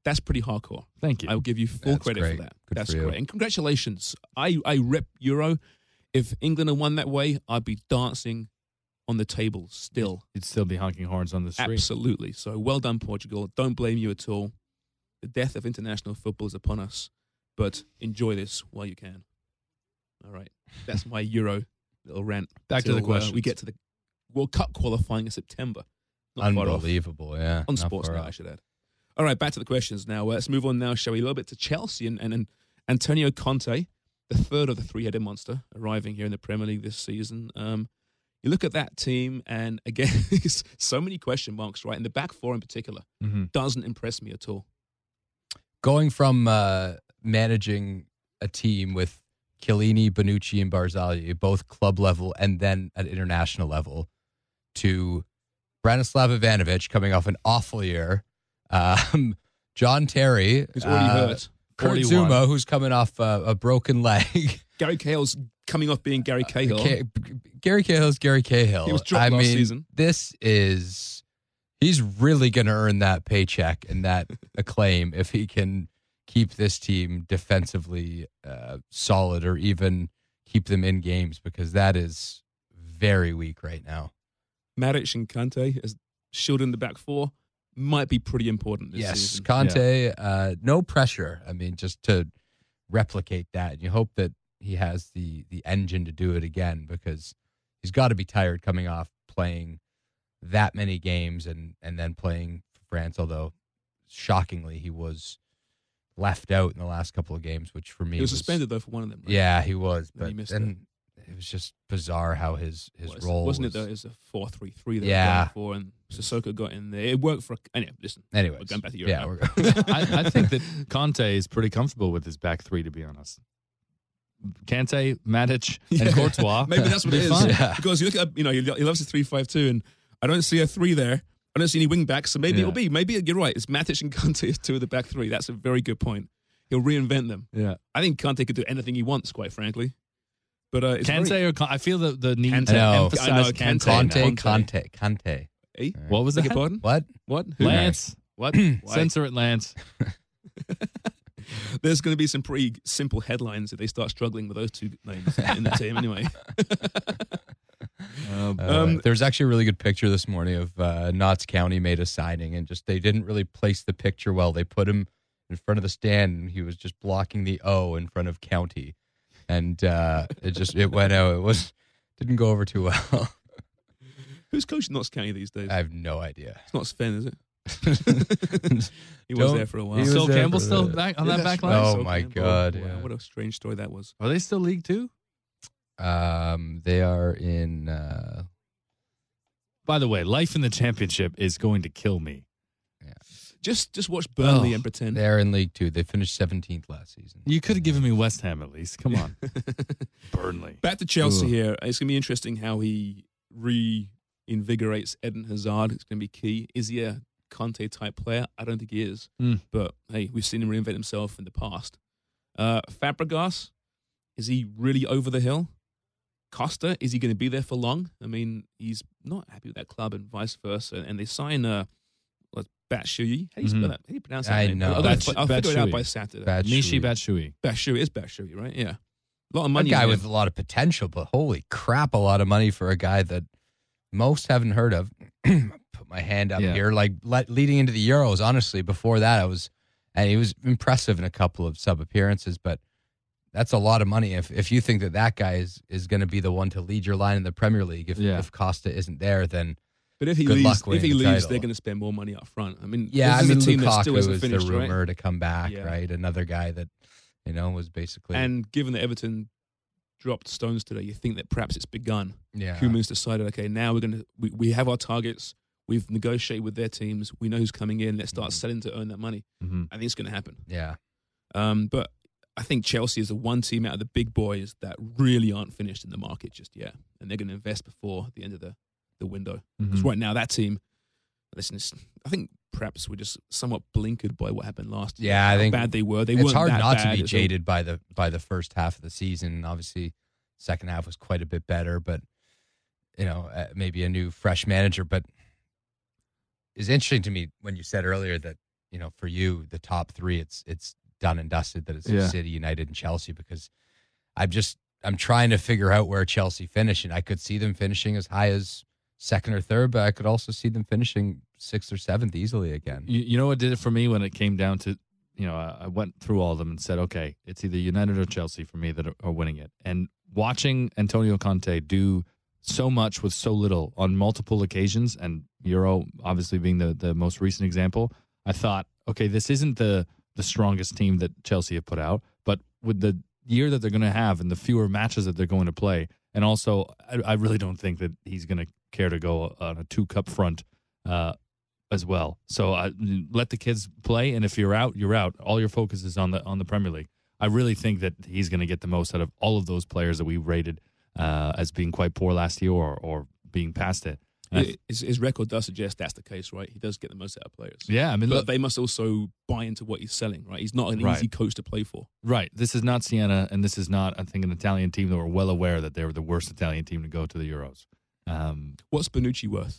Speaker 1: That's pretty hardcore.
Speaker 2: Thank you.
Speaker 1: I will give you full
Speaker 3: That's
Speaker 1: credit
Speaker 3: great.
Speaker 1: for that.
Speaker 3: Good
Speaker 1: That's
Speaker 3: for you.
Speaker 1: great. And congratulations. I rep Euro. If England had won that way, I'd be dancing on the table still.
Speaker 2: You'd still be honking horns on the street.
Speaker 1: Absolutely. So well done, Portugal. Don't blame you at all. The death of international football is upon us, but enjoy this while you can. All right. That's my Euro little rant.
Speaker 2: Back to the
Speaker 1: Till,
Speaker 2: questions.
Speaker 1: we get to the World Cup qualifying in September. Not far off.
Speaker 3: Unbelievable, yeah.
Speaker 1: On
Speaker 3: Not
Speaker 1: sports
Speaker 3: far
Speaker 1: now,
Speaker 3: off.
Speaker 1: I should add. All right, back to the questions now. Let's move on now, shall we, a little bit to Chelsea and Antonio Conte, the third of the three-headed monster, arriving here in the Premier League this season. You look at that team, and again, so many question marks, right? And the back four in particular doesn't impress me at all.
Speaker 3: Going from managing a team with Chiellini, Bonucci, and Barzagli, both club level and then at international level, to Branislav Ivanovic coming off an awful year, John Terry,
Speaker 1: Who's already hurt.
Speaker 3: Kurt
Speaker 2: 41.
Speaker 3: Zuma, who's coming off a broken leg.
Speaker 1: Gary Cahill's coming off being Gary Cahill.
Speaker 3: Gary Cahill's Gary Cahill.
Speaker 1: He was dropped last season.
Speaker 3: He's really going to earn that paycheck and that acclaim if he can keep this team defensively solid or even keep them in games, because that is very weak right now.
Speaker 1: Matic and Kante as shielding the back four might be pretty important this
Speaker 3: Yes,
Speaker 1: season.
Speaker 3: Conte, no pressure. I mean, just to replicate that. And you hope that he has the engine to do it again, because he's got to be tired coming off playing that many games and then playing for France, although shockingly he was left out in the last couple of games, which for me
Speaker 1: He was suspended, though, for one of them. Right?
Speaker 3: Yeah, he was.
Speaker 1: And he
Speaker 3: But
Speaker 1: missed
Speaker 3: then it was just bizarre how his role
Speaker 1: wasn't
Speaker 3: was.
Speaker 1: it? Though it was a 4-3-3.
Speaker 3: Yeah.
Speaker 1: For, and Sissoko got in there. It worked for. Anyway, listen.
Speaker 3: Anyways,
Speaker 1: We're going back to Europe.
Speaker 3: yeah,
Speaker 1: now.
Speaker 2: I think that Conte is pretty comfortable with his back three, to be honest. Kante, Matic, and Courtois.
Speaker 1: Maybe that's what it
Speaker 2: Be
Speaker 1: is.
Speaker 2: fine.
Speaker 3: Yeah.
Speaker 1: Because you look at, he loves his 3-5-2, and I don't see a three there. I don't see any wing backs, so maybe
Speaker 2: Yeah.
Speaker 1: it'll be. Maybe you're right. It's Matic and Kante as two of the back three. That's a very good point. He'll reinvent them.
Speaker 2: Yeah.
Speaker 1: I think Kante could do anything he wants, quite frankly. But it's
Speaker 2: Kante
Speaker 1: very,
Speaker 2: or I feel the need
Speaker 1: Kante.
Speaker 2: to
Speaker 3: I know.
Speaker 2: emphasize
Speaker 1: I know,
Speaker 2: Kante.
Speaker 3: Conte.
Speaker 1: Eh?
Speaker 2: What was
Speaker 1: Beg
Speaker 2: that?
Speaker 1: your pardon?
Speaker 3: What?
Speaker 1: What? Who?
Speaker 2: Lance.
Speaker 1: What? Why?
Speaker 2: Censor it, Lance.
Speaker 1: There's going to be some pretty simple headlines if they start struggling with those two names in the team anyway.
Speaker 3: There's actually a really good picture this morning of Notts County made a signing, and just they didn't really place the picture well. They put him in front of the stand, and he was just blocking the O in front of County, and it went out. Didn't go over too well.
Speaker 1: Who's coaching Notts County these days?
Speaker 3: I have no idea.
Speaker 1: It's not Sven, is it? He was
Speaker 3: Don't-
Speaker 1: there for a while.
Speaker 3: he was
Speaker 2: Phil
Speaker 3: there
Speaker 2: Campbell
Speaker 3: for
Speaker 2: still
Speaker 3: the-
Speaker 2: back on
Speaker 1: Yeah,
Speaker 2: that
Speaker 1: that's
Speaker 2: back
Speaker 1: right.
Speaker 2: line?
Speaker 3: Oh
Speaker 1: So
Speaker 3: my
Speaker 1: Campbell.
Speaker 3: God,
Speaker 1: Wow,
Speaker 3: yeah.
Speaker 1: what a strange story that was.
Speaker 2: Are they still League Two?
Speaker 3: They are in.
Speaker 2: By the way, life in the championship is going to kill me.
Speaker 1: Just watch Burnley
Speaker 2: Oh,
Speaker 1: and pretend.
Speaker 3: They're in League Two. They finished 17th last season.
Speaker 2: You could have given me West Ham at least. Come on. Burnley.
Speaker 1: Back to Chelsea
Speaker 2: Ugh.
Speaker 1: here. It's going to be interesting how he reinvigorates Eden Hazard. It's going to be key. Is he a Conte type player? I don't think he is.
Speaker 2: Mm.
Speaker 1: But hey, we've seen him reinvent himself in the past. Fabregas, is he really over the hill? Costa, is he going to be there for long? I mean, he's not happy with that club and vice versa. And they sign Batshuayi. How do you spell that? How do you pronounce that
Speaker 3: I
Speaker 1: name?
Speaker 3: know.
Speaker 1: I'll figure it out
Speaker 2: Batshuayi.
Speaker 1: by Saturday.
Speaker 2: Mishi Batshuayi.
Speaker 1: Batshuayi is Batshuayi, right? Yeah. A lot of
Speaker 3: A
Speaker 1: money.
Speaker 3: guy
Speaker 1: in
Speaker 3: with a lot of potential, but holy crap, a lot of money for a guy that most haven't heard of. Put my hand up
Speaker 2: Yeah.
Speaker 3: here. Leading into the Euros, honestly, before that, and he was impressive in a couple of sub appearances, but that's a lot of money. If you think that guy is going to be the one to lead your line in the Premier League, if Costa isn't there, then
Speaker 1: But if he
Speaker 3: Good
Speaker 1: leaves,
Speaker 3: luck winning the title.
Speaker 1: they're going to spend more money up front. I mean,
Speaker 3: yeah, I
Speaker 1: this
Speaker 3: mean,
Speaker 1: is a team that still
Speaker 3: Lukaku
Speaker 1: isn't
Speaker 3: was the
Speaker 1: finished, right?
Speaker 3: rumor to come back,
Speaker 1: Yeah.
Speaker 3: right? Another guy that was basically
Speaker 1: And given that Everton dropped stones today, you think that perhaps it's begun.
Speaker 3: yeah.
Speaker 1: Koeman's decided, okay, now we have our targets. We've negotiated with their teams. We know who's coming in. Let's start selling to earn that money.
Speaker 2: Mm-hmm.
Speaker 1: I think it's going to happen.
Speaker 3: Yeah.
Speaker 1: But I think Chelsea is the one team out of the big boys that really aren't finished in the market just yet, and they're going to invest before the end of the window. Because right now that team, listen, I think perhaps we're just somewhat blinkered by what happened last year.
Speaker 3: Yeah, I
Speaker 1: how
Speaker 3: think
Speaker 1: bad they were. They
Speaker 3: It's
Speaker 1: weren't
Speaker 3: hard
Speaker 1: that
Speaker 3: not to
Speaker 1: bad.
Speaker 3: be
Speaker 1: It's
Speaker 3: jaded by the first half of the season. Obviously, second half was quite a bit better, but maybe a new fresh manager. But it's interesting to me when you said earlier that for you, the top three, it's done and dusted. That it's City, United, and Chelsea. Because I'm trying to figure out where Chelsea finish, and I could see them finishing as high as second or third, but I could also see them finishing sixth or seventh easily again.
Speaker 2: You know what did it for me when it came down to, I went through all of them and said, okay, it's either United or Chelsea for me that are winning it. And watching Antonio Conte do so much with so little on multiple occasions, and Euro obviously being the most recent example, I thought, okay, this isn't the strongest team that Chelsea have put out, but with the year that they're going to have and the fewer matches that they're going to play, and also I really don't think that he's going to care to go on a 2-cup front as well. So let the kids play, and if you're out, you're out. All your focus is on the Premier League. I really think that he's going to get the most out of all of those players that we rated as being quite poor last year or being past it.
Speaker 1: His record does suggest that's the case, right? He does get the most out of players.
Speaker 2: Yeah, I mean,
Speaker 1: but they must also buy into what he's selling, right? He's not an easy coach to play for.
Speaker 2: Right. This is not Siena, and this is not, I think, an Italian team that were well aware that they were the worst Italian team to go to the Euros.
Speaker 1: What's Bonucci worth?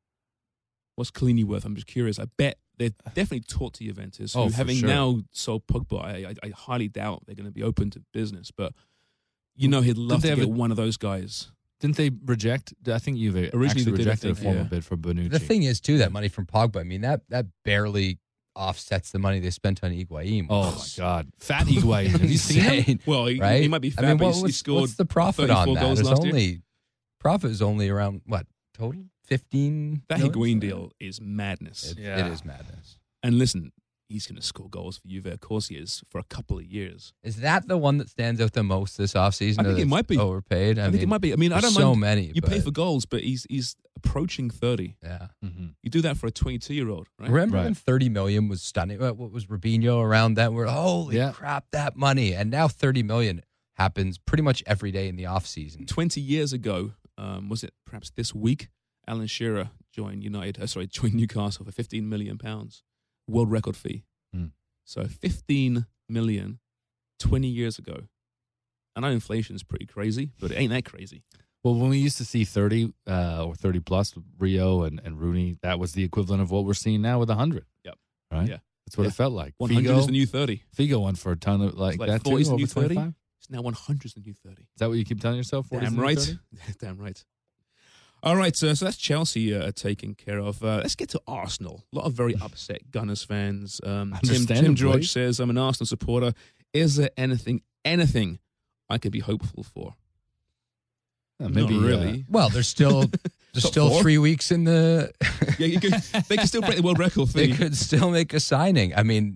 Speaker 1: What's Chiellini worth? I'm just curious. I bet they're definitely taught to Juventus, who having now sold Pogba, I highly doubt they're going to be open to business. But he'd love to get one of those guys.
Speaker 2: Didn't they reject? I think Juve originally rejected a formal bid for Bonucci.
Speaker 3: The thing is, too, that money from Pogba, I mean, that barely offsets the money they spent on Higuain.
Speaker 2: Oh, my God. Fat Higuain. Have you seen him?
Speaker 1: Well, he might be fat, but he scored
Speaker 3: what's the profit on that?
Speaker 1: Goals last year.
Speaker 3: Profit is only around, what, total? 15
Speaker 1: That Higuain deal is madness.
Speaker 3: It is madness.
Speaker 1: And listen, he's going to score goals for Juve. Of course he is, for a couple of years.
Speaker 3: Is that the one that stands out the most this offseason?
Speaker 1: I think it might be.
Speaker 3: Overpaid?
Speaker 1: I think it might be. I mean, I don't mind.
Speaker 3: So many.
Speaker 1: You pay for goals, but he's approaching 30.
Speaker 3: Yeah.
Speaker 2: Mm-hmm.
Speaker 1: You do that for a 22-year-old, right?
Speaker 3: Remember when 30 million was stunning? What was Robinho around that? We're holy crap, that money. And now 30 million happens pretty much every day in the offseason.
Speaker 1: 20 years ago, was it perhaps this week, Alan Shearer joined Newcastle for £15 million. World record fee. So 15 million 20 years ago. I know inflation's pretty crazy, but it ain't that crazy.
Speaker 2: Well, when we used to see 30 or 30 plus, Rio and Rooney, that was the equivalent of what we're seeing now with 100.
Speaker 1: Yep.
Speaker 2: Right?
Speaker 1: Yeah.
Speaker 2: That's what it felt like.
Speaker 1: 100 is the new 30.
Speaker 2: Figo won for a ton of like that
Speaker 1: 40 is
Speaker 2: too,
Speaker 1: the new
Speaker 2: over
Speaker 1: 30.
Speaker 2: 25?
Speaker 1: It's now 100 is the new 30.
Speaker 2: Is that what you keep telling yourself?
Speaker 1: Damn right. Damn right. All right, so that's Chelsea taken care of. Let's get to Arsenal. A lot of very upset Gunners fans. Tim George says, I'm an Arsenal supporter. Is there anything I could be hopeful for?
Speaker 2: Maybe
Speaker 1: not really.
Speaker 3: Well, there's still 3 weeks in the.
Speaker 1: They can still break the world record fee.
Speaker 3: They could still make a signing. I mean,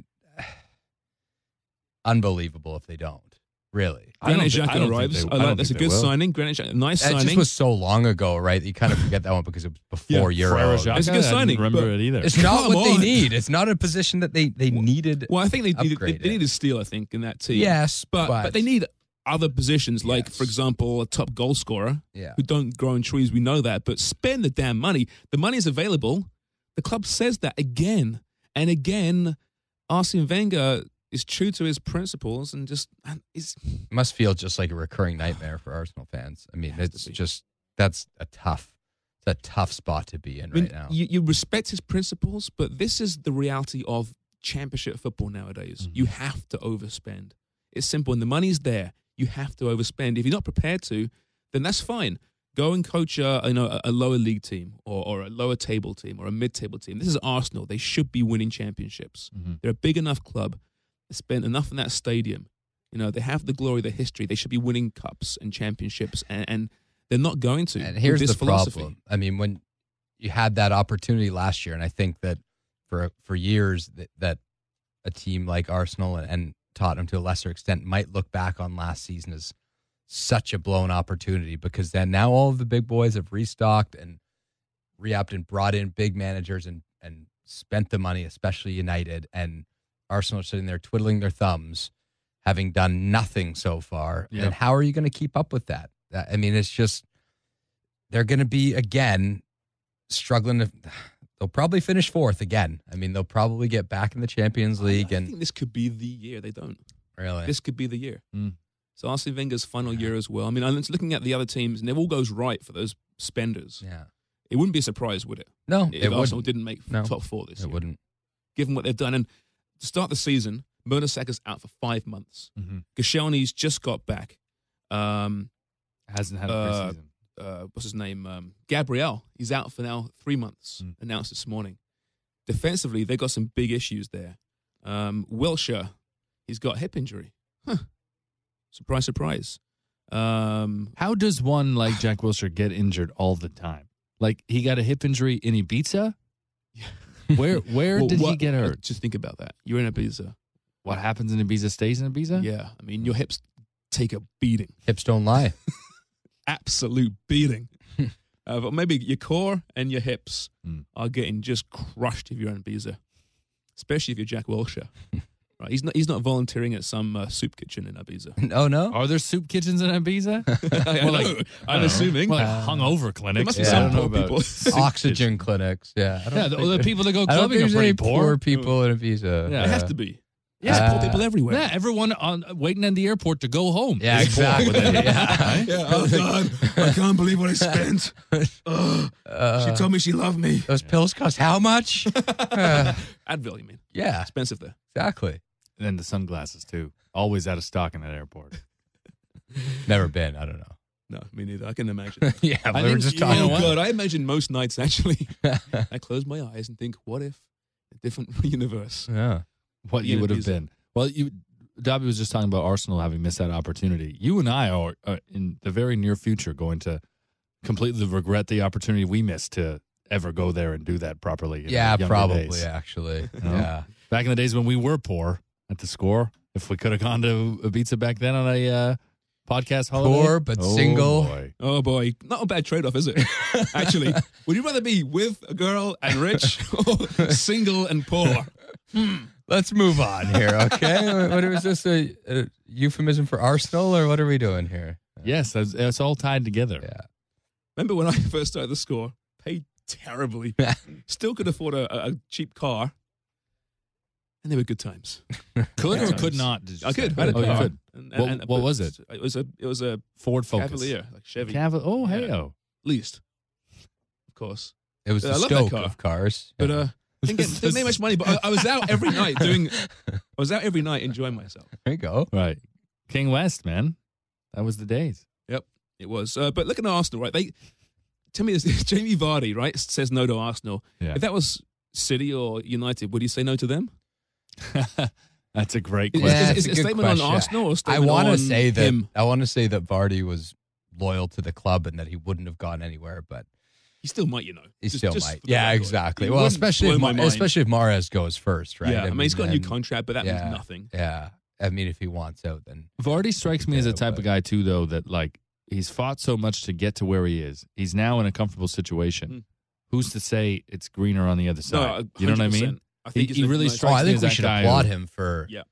Speaker 3: unbelievable if they don't. Really.
Speaker 1: Granit Xhaka arrives. That's a good signing. Granit Xhaka, nice signing.
Speaker 3: It just was so long ago, right? You kind of forget that one because it was before Euro.
Speaker 1: It's a good signing.
Speaker 2: I didn't remember it either.
Speaker 3: It's not what they need. It's not a position that they needed.
Speaker 1: Well, I think they needed steal, I think, in that team.
Speaker 3: Yes,
Speaker 1: but they need other positions, like, for example, a top goal scorer who don't grow in trees. We know that. But spend the damn money. The money is available. The club says that again and again. Arsene Wenger is true to his principles and it
Speaker 3: must feel just like a recurring nightmare for Arsenal fans. I mean, that's a tough spot to be in right now.
Speaker 1: You respect his principles, but this is the reality of championship football nowadays. Mm-hmm. You have to overspend. It's simple, and the money's there. You have to overspend. If you're not prepared to, then that's fine. Go and coach a lower league team or a lower table team or a mid-table team. This is Arsenal. They should be winning championships. Mm-hmm. They're a big enough club. They spent enough in that stadium. They have the glory, the history. They should be winning cups and championships, and they're not going to.
Speaker 3: And here's
Speaker 1: this
Speaker 3: the
Speaker 1: philosophy.
Speaker 3: problem. I mean, when you had that opportunity last year, and I think that for years that a team like Arsenal and Tottenham to a lesser extent might look back on last season as such a blown opportunity, because then now all of the big boys have restocked and re-upped and brought in big managers and spent the money, especially United, and Arsenal are sitting there twiddling their thumbs, having done nothing so far. Yep. And how are you going to keep up with that? I mean, it's just, they're going to be, again, struggling. They'll probably finish fourth again. I mean, they'll probably get back in the Champions League.
Speaker 1: I think this could be the year they don't.
Speaker 3: Really?
Speaker 1: This could be the year. So Arsene Wenger's final year as well. I mean, I'm looking at the other teams, and it all goes right for those spenders.
Speaker 3: Yeah.
Speaker 1: It wouldn't be a surprise, would it?
Speaker 3: No,
Speaker 1: if Arsenal didn't make top four this year.
Speaker 3: It wouldn't.
Speaker 1: given what they've done. And to start the season, Mertesager's out for 5 months.
Speaker 2: Mm-hmm.
Speaker 1: Koscielny's just got back.
Speaker 2: Hasn't had a preseason.
Speaker 1: What's his name? Gabriel. He's out for now 3 months, announced this morning. Defensively, they got some big issues there. Wilshere, he's got a hip injury. Huh. Surprise, surprise.
Speaker 2: How does one like Jack Wilshere get injured all the time? Like, he got a hip injury in Ibiza? Where did he get hurt?
Speaker 1: Just think about that. You're in Ibiza.
Speaker 2: What happens in Ibiza stays in Ibiza?
Speaker 1: Yeah. I mean, your hips take a beating.
Speaker 3: Hips don't lie.
Speaker 1: Absolute beating. But maybe your core and your hips are getting just crushed if you're in Ibiza, especially if you're Jack Wilshere. Right? He's not volunteering at some soup kitchen in Ibiza.
Speaker 3: Oh, no?
Speaker 2: Are there soup kitchens in Ibiza?
Speaker 1: I'm assuming.
Speaker 2: Well, like hungover clinics.
Speaker 1: There must be
Speaker 2: I
Speaker 1: some
Speaker 2: don't know
Speaker 1: poor
Speaker 2: about
Speaker 1: people.
Speaker 3: Oxygen clinics. Yeah.
Speaker 2: the people that go
Speaker 3: I don't
Speaker 2: clubbing
Speaker 3: think
Speaker 2: are
Speaker 3: there's any
Speaker 2: pretty
Speaker 3: poor people in Ibiza.
Speaker 2: Yeah.
Speaker 1: There has to be.
Speaker 2: Yeah.
Speaker 1: There's poor people everywhere.
Speaker 2: Yeah, everyone waiting at the airport to go home.
Speaker 3: Yeah,
Speaker 2: is poor.
Speaker 3: exactly. Yeah.
Speaker 1: Oh, God. I can't believe what I spent. She told me she loved me.
Speaker 3: Those pills cost how much?
Speaker 1: Advil, you mean?
Speaker 3: Yeah,
Speaker 1: Expensive there.
Speaker 3: exactly.
Speaker 2: And then the sunglasses, too. Always out of stock in that airport.
Speaker 3: Never been. I don't know.
Speaker 1: No, me neither. I can imagine.
Speaker 3: Yeah,
Speaker 2: I
Speaker 3: we were
Speaker 2: think
Speaker 3: just
Speaker 2: you
Speaker 3: talking
Speaker 2: know
Speaker 1: Oh,
Speaker 2: what?
Speaker 1: God. I imagine most nights, actually. I close my eyes and think, what if a different universe?
Speaker 3: Yeah.
Speaker 2: What
Speaker 1: Yeah,
Speaker 2: you would have
Speaker 1: Ibiza.
Speaker 2: been. Well, Dobby was just talking about Arsenal having missed that opportunity. You and I are in the very near future going to completely regret the opportunity we missed to ever go there and do that properly. in
Speaker 3: Yeah,
Speaker 2: our younger
Speaker 3: probably,
Speaker 2: days.
Speaker 3: actually.
Speaker 2: know?
Speaker 3: Yeah.
Speaker 2: Back in the days when we were poor at the Score, if we could have gone to Ibiza back then on a podcast holiday.
Speaker 3: Poor but single.
Speaker 2: Boy.
Speaker 1: Oh, boy. Not a bad trade-off, is it? Actually, would you rather be with a girl and rich or single and poor?
Speaker 3: Let's move on here, okay? What was this, a euphemism for Arsenal, or what are we doing here?
Speaker 2: Yes, it's all tied together.
Speaker 3: Yeah.
Speaker 1: Remember when I first started the Score? Paid terribly. Still could afford a cheap car. And they were good times.
Speaker 2: Could or
Speaker 1: Yeah.
Speaker 2: could not? Did you
Speaker 1: I
Speaker 2: say?
Speaker 1: could. I had a
Speaker 2: Oh, you
Speaker 1: car.
Speaker 2: could.
Speaker 1: And-
Speaker 2: What was it?
Speaker 1: It was a
Speaker 2: Ford Focus.
Speaker 1: Cavalier, like Chevy.
Speaker 2: Oh,
Speaker 1: Yeah.
Speaker 2: hey-o.
Speaker 1: Least, of course.
Speaker 3: It was
Speaker 1: I
Speaker 3: the
Speaker 1: love that
Speaker 3: Stoke
Speaker 1: car.
Speaker 3: of cars.
Speaker 1: But
Speaker 3: Yeah.
Speaker 1: didn't make much money. But I was out every night enjoying myself.
Speaker 3: There you go.
Speaker 2: Right. King West, man. That was the days.
Speaker 1: Yep, it was. But look at Arsenal, right? Tell me this: Jamie Vardy, right, says no to Arsenal.
Speaker 2: Yeah.
Speaker 1: If that was City or United, would you say no to them?
Speaker 2: That's a great
Speaker 1: Is-
Speaker 2: question.
Speaker 3: Yeah,
Speaker 1: is
Speaker 3: it's
Speaker 1: it
Speaker 3: a
Speaker 1: a
Speaker 3: good
Speaker 1: statement on
Speaker 3: question.
Speaker 1: Arsenal or a
Speaker 3: I
Speaker 1: statement
Speaker 3: want
Speaker 1: on
Speaker 3: to say that
Speaker 1: him?
Speaker 3: Vardy was loyal to the club and that he wouldn't have gone anywhere, but
Speaker 1: He still might,
Speaker 3: he
Speaker 1: Just-
Speaker 3: still
Speaker 1: just
Speaker 3: might.
Speaker 1: for the
Speaker 3: Yeah,
Speaker 1: record.
Speaker 3: exactly.
Speaker 1: It
Speaker 3: Well,
Speaker 1: wouldn't
Speaker 3: especially
Speaker 1: blow my mind.
Speaker 3: if Mahrez goes first, right?
Speaker 1: Yeah, I mean, he's got a new
Speaker 3: then-
Speaker 1: contract, but that
Speaker 3: yeah.
Speaker 1: means nothing.
Speaker 3: Yeah, I mean, if he wants out, then
Speaker 2: Vardy strikes me as a
Speaker 3: Yeah,
Speaker 2: type of
Speaker 3: but-
Speaker 2: guy, too, though, that, like, he's fought so much to get to where he is. He's now in a comfortable situation.
Speaker 1: Mm.
Speaker 2: Who's to say it's greener on the other side? You know what I
Speaker 1: 100%.
Speaker 2: mean?
Speaker 1: I think
Speaker 2: He really
Speaker 1: nice.
Speaker 2: strikes
Speaker 3: I
Speaker 2: me
Speaker 3: think
Speaker 2: as
Speaker 3: we
Speaker 2: that
Speaker 3: should
Speaker 2: guy
Speaker 3: applaud
Speaker 2: who-
Speaker 3: him for
Speaker 1: Yeah.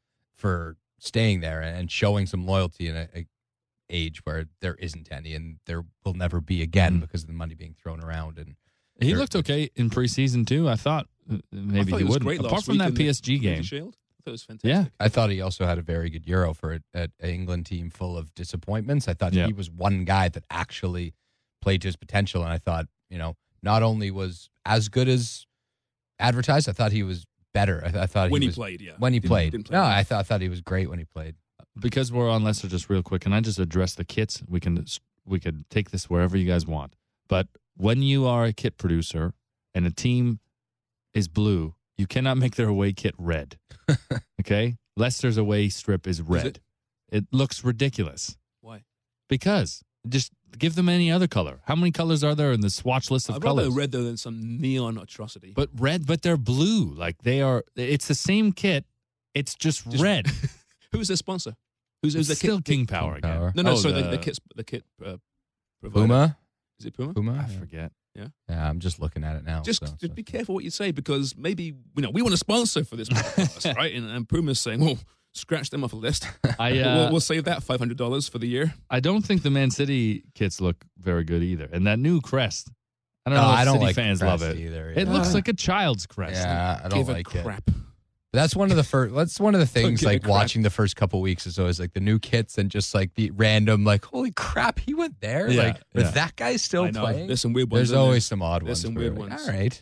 Speaker 3: staying there and showing some loyalty in a age where there isn't any, and there will never be again
Speaker 2: Mhm.
Speaker 3: because of the money being thrown around. And
Speaker 2: He
Speaker 3: There-
Speaker 2: looked okay in preseason, too. I thought maybe
Speaker 1: I thought
Speaker 2: he
Speaker 1: was
Speaker 2: wouldn't.
Speaker 1: great
Speaker 2: Apart
Speaker 1: last
Speaker 2: from
Speaker 1: week
Speaker 2: that
Speaker 1: in the
Speaker 2: PSG
Speaker 1: Community
Speaker 2: game.
Speaker 1: Shield. I thought it was fantastic.
Speaker 2: Yeah.
Speaker 3: I thought he also had a very good Euro for an England team full of disappointments. I thought
Speaker 2: Yeah.
Speaker 3: he was one guy that actually played to his potential, and I thought, not only was as good as advertised, I thought he was better. I thought
Speaker 1: When
Speaker 3: he
Speaker 1: he
Speaker 3: was,
Speaker 1: played, yeah.
Speaker 3: when he
Speaker 1: Didn't-
Speaker 3: played.
Speaker 1: didn't play
Speaker 3: No,
Speaker 1: enough.
Speaker 3: I thought he was great when he played.
Speaker 2: Because we're on Leicester, just real quick, can I just address the kits? We could take this wherever you guys want. But when you are a kit producer and a team is blue, you cannot make their away kit red. Okay? Leicester's away strip is red. It looks ridiculous.
Speaker 1: Why?
Speaker 2: Because just give them any other color. How many colors are there in the swatch list of
Speaker 1: I'd rather
Speaker 2: colors?
Speaker 1: red though than some neon atrocity.
Speaker 2: But red, but they're blue. Like it's the same kit. It's just red.
Speaker 1: Who's their sponsor? Who's
Speaker 2: It's
Speaker 1: the
Speaker 2: still
Speaker 1: kit?
Speaker 2: King Power again.
Speaker 3: Power.
Speaker 1: No,
Speaker 2: Oh,
Speaker 1: sorry, the kit provider.
Speaker 3: Puma?
Speaker 1: Is it Puma?
Speaker 3: Puma?
Speaker 2: I forget.
Speaker 3: Yeah, I'm just looking at it now.
Speaker 1: Just,
Speaker 3: so-
Speaker 1: just be careful what you say because maybe we want a sponsor for this podcast, right? And Puma's saying, "Well, scratch them off the list. We'll save that $500 for the year."
Speaker 2: I don't think the Man City kits look very good either. And that new crest, I don't
Speaker 3: No,
Speaker 2: know if
Speaker 3: I don't
Speaker 2: City
Speaker 3: like the
Speaker 2: fans love
Speaker 3: crest
Speaker 2: it.
Speaker 3: either,
Speaker 2: It
Speaker 3: yeah.
Speaker 2: looks like a child's crest.
Speaker 3: Yeah, I don't
Speaker 1: Give
Speaker 3: like
Speaker 1: a
Speaker 3: it.
Speaker 1: crap.
Speaker 3: That's one of the first. That's one of the things.
Speaker 1: give a
Speaker 3: Like
Speaker 1: crap.
Speaker 3: watching the first couple weeks is always like the new kits and just like the random. Like, holy crap, he went there.
Speaker 2: Yeah,
Speaker 3: like,
Speaker 2: yeah.
Speaker 3: is that guy still
Speaker 1: I know.
Speaker 3: playing?
Speaker 1: There's some weird ones.
Speaker 3: There's
Speaker 1: in there.
Speaker 3: always some odd
Speaker 1: There's
Speaker 3: ones.
Speaker 1: some
Speaker 3: where
Speaker 1: weird
Speaker 3: you're like,
Speaker 1: ones.
Speaker 3: All right,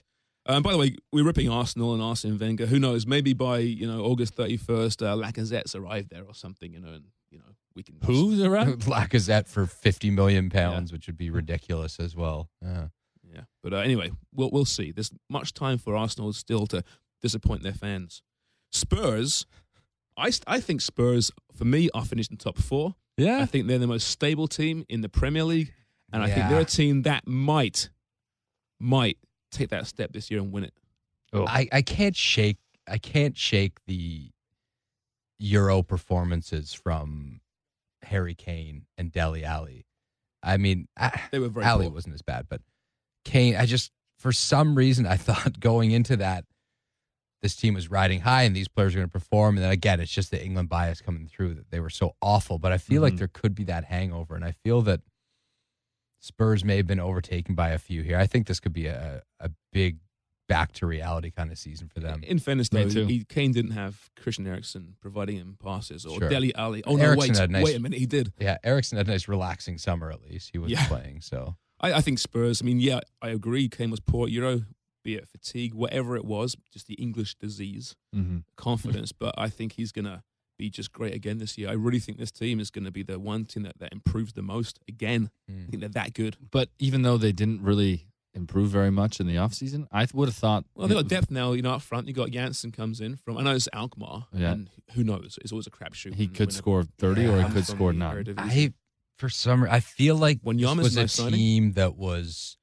Speaker 1: By the way, we're ripping Arsenal and Arsene Wenger. Who knows? Maybe by August 31st, Lacazette's arrived there or something. And we can.
Speaker 2: Who's around?
Speaker 3: Lacazette for £50 million, which would be ridiculous as well.
Speaker 1: Yeah, but anyway, we'll see. There's much time for Arsenal still to disappoint their fans. Spurs, I think Spurs for me are finished in top 4.
Speaker 2: Yeah,
Speaker 1: I think they're the most stable team in the Premier League, and I think
Speaker 3: Yeah.
Speaker 1: they're a team that might take that step this year and win it.
Speaker 2: Oh.
Speaker 3: I can't shake the Euro performances from Harry Kane and Dele Alli. I mean,
Speaker 1: They were very
Speaker 3: Alli
Speaker 1: poor.
Speaker 3: wasn't as bad, but Kane, for some reason, I thought going into that, this team was riding high and these players are going to perform. And then again, it's just the England bias coming through that they were so awful. But I feel like there could be that hangover. And I feel that Spurs may have been overtaken by a few here. I think this could be a big back to reality kind of season for them.
Speaker 1: In fairness,
Speaker 2: Me
Speaker 1: though,
Speaker 2: too.
Speaker 1: Kane didn't have Christian Eriksen providing him passes or
Speaker 3: Sure.
Speaker 1: Dele Alli. Oh, no,
Speaker 3: Eriksen had nice-
Speaker 1: wait a minute, he did.
Speaker 3: Yeah, Eriksen had a nice relaxing summer at least. He was
Speaker 1: Yeah.
Speaker 3: playing, so.
Speaker 1: I think Spurs, I mean, yeah, I agree. Kane was poor at Euro, be it fatigue, whatever it was, just the English disease, confidence. But I think he's going to be just great again this year. I really think this team is going to be the one team that improves the most again. I think they're that good.
Speaker 2: But even though they didn't really improve very much in the offseason, I would have thought.
Speaker 1: Well, they've got depth now, up front. You got Janssen comes in from, I know it's Alkmaar,
Speaker 2: Yeah.
Speaker 1: and who knows? It's always a crapshoot.
Speaker 2: He
Speaker 1: when-
Speaker 2: could
Speaker 1: when a-
Speaker 2: score 30 or he
Speaker 1: comes
Speaker 2: could
Speaker 1: from
Speaker 2: score
Speaker 1: the
Speaker 2: none.
Speaker 1: Eredivisie.
Speaker 3: I feel like
Speaker 1: When
Speaker 3: this
Speaker 1: Yama's
Speaker 3: was a
Speaker 1: nice signing?
Speaker 3: team that was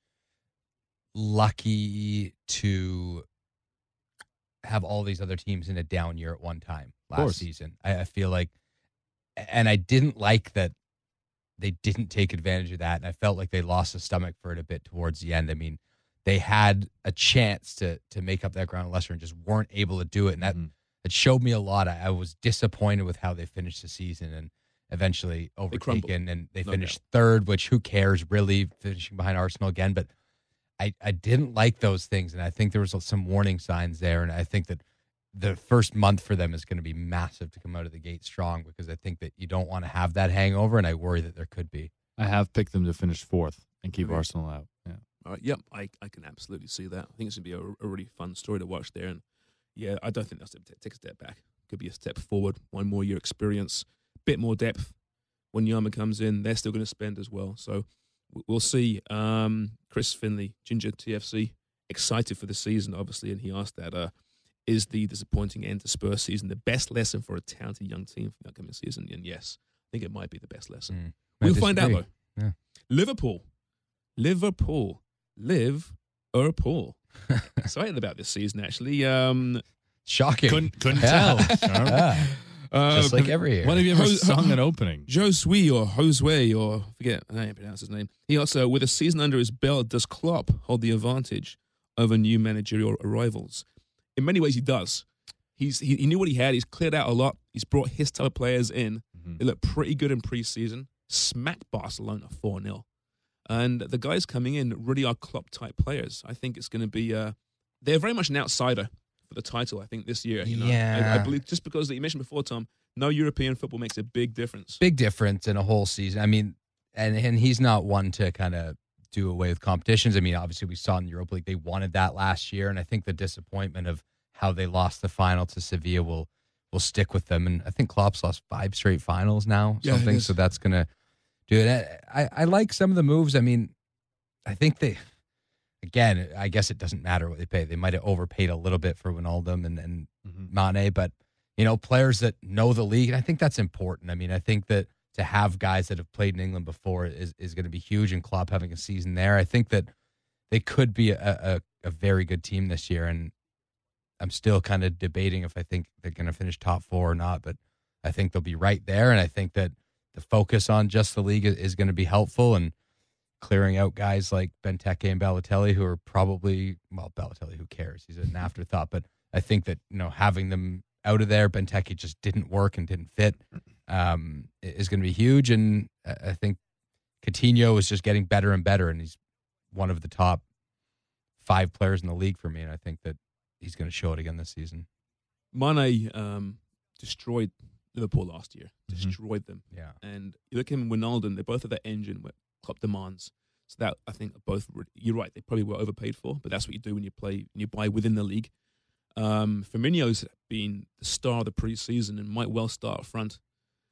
Speaker 3: lucky to have all these other teams in a down year at one time
Speaker 2: course.
Speaker 3: last season. I feel like, and I didn't like that they didn't take advantage of that, and I felt like they lost the stomach for it a bit towards the end. I mean, they had a chance to make up that ground at Leicester and just weren't able to do it, and that it showed me a lot. I was disappointed with how they finished the season and eventually
Speaker 1: crumbled.
Speaker 3: overtaken, and they
Speaker 1: No
Speaker 3: finished third, which who cares really, finishing behind Arsenal again. But I didn't like those things, and I think there was some warning signs there, and I think that the first month for them is going to be massive to come out of the gate strong, because I think that you don't want to have that hangover, and I worry that there could be.
Speaker 2: I have picked them to finish 4th and keep
Speaker 1: Okay.
Speaker 2: Arsenal out. Yeah.
Speaker 1: All right, yep, I can absolutely see that. I think it's going to be a really fun story to watch there. And yeah, I don't think that's take a step back. Could be a step forward, one more year experience, bit more depth. When Yama comes in, they're still going to spend as well. So we'll see. Chris Finley, Ginger TFC, excited for the season, obviously. And he asked that, is the disappointing end to Spurs season the best lesson for a talented young team for the upcoming season? And yes, I think it might be the best lesson. We'll find out, though.
Speaker 3: Yeah.
Speaker 1: Liverpool. Excited about this season, actually.
Speaker 3: Shocking.
Speaker 2: Couldn't
Speaker 3: Yeah.
Speaker 2: tell. Sharp.
Speaker 3: Yeah. Just like every year.
Speaker 2: When have you ever
Speaker 1: Ho-
Speaker 2: sung an opening?
Speaker 1: Josue or Josue or forget, I can't pronounce his name. He also, with a season under his belt, does Klopp hold the advantage over new managerial arrivals? In many ways, he does. He knew what he had. He's cleared out a lot. He's brought his type of players in. They look pretty good in preseason. Smacked Barcelona 4-0. And the guys coming in really are Klopp-type players. I think it's going to be... they're very much an outsider for the title, I think, this year.
Speaker 3: Yeah.
Speaker 1: I believe, just because that you mentioned before, Tom, no European football makes a big difference.
Speaker 3: Big difference in a whole season. I mean, and he's not one to kind of do away with competitions. I mean, obviously we saw in the Europa League, they wanted that last year. And I think the disappointment of how they lost the final to Sevilla will stick with them. And I think Klopp's lost 5 straight finals now,
Speaker 1: Yeah,
Speaker 3: something.
Speaker 1: it is.
Speaker 3: So that's going to do it. I like some of the moves. I mean, I think again, I guess it doesn't matter what they pay. They might have overpaid a little bit for Wijnaldum and Mane, but, players that know the league. And I think that's important. I mean, I think that to have guys that have played in England before is going to be huge, and Klopp having a season there. I think that they could be a very good team this year. And I'm still kind of debating if I think they're going to finish top 4 or not, but I think they'll be right there. And I think that the focus on just the league is going to be helpful, and clearing out guys like Benteke and Balotelli, who are probably, Balotelli, who cares? He's an afterthought. But I think that, having them out of there, Benteke just didn't work and didn't fit, is going to be huge. And I think Coutinho is just getting better and better, and he's one of the top 5 players in the league for me. And I think that he's going to show it again this season.
Speaker 1: Mane destroyed Liverpool last year. Destroyed them.
Speaker 3: Yeah.
Speaker 1: And you look at him and Wijnaldum, they're both at that engine where Klopp demands. So that I think you're right. They probably were overpaid for, but that's what you do when you buy within the league. Firmino's been the star of the preseason and might well start up front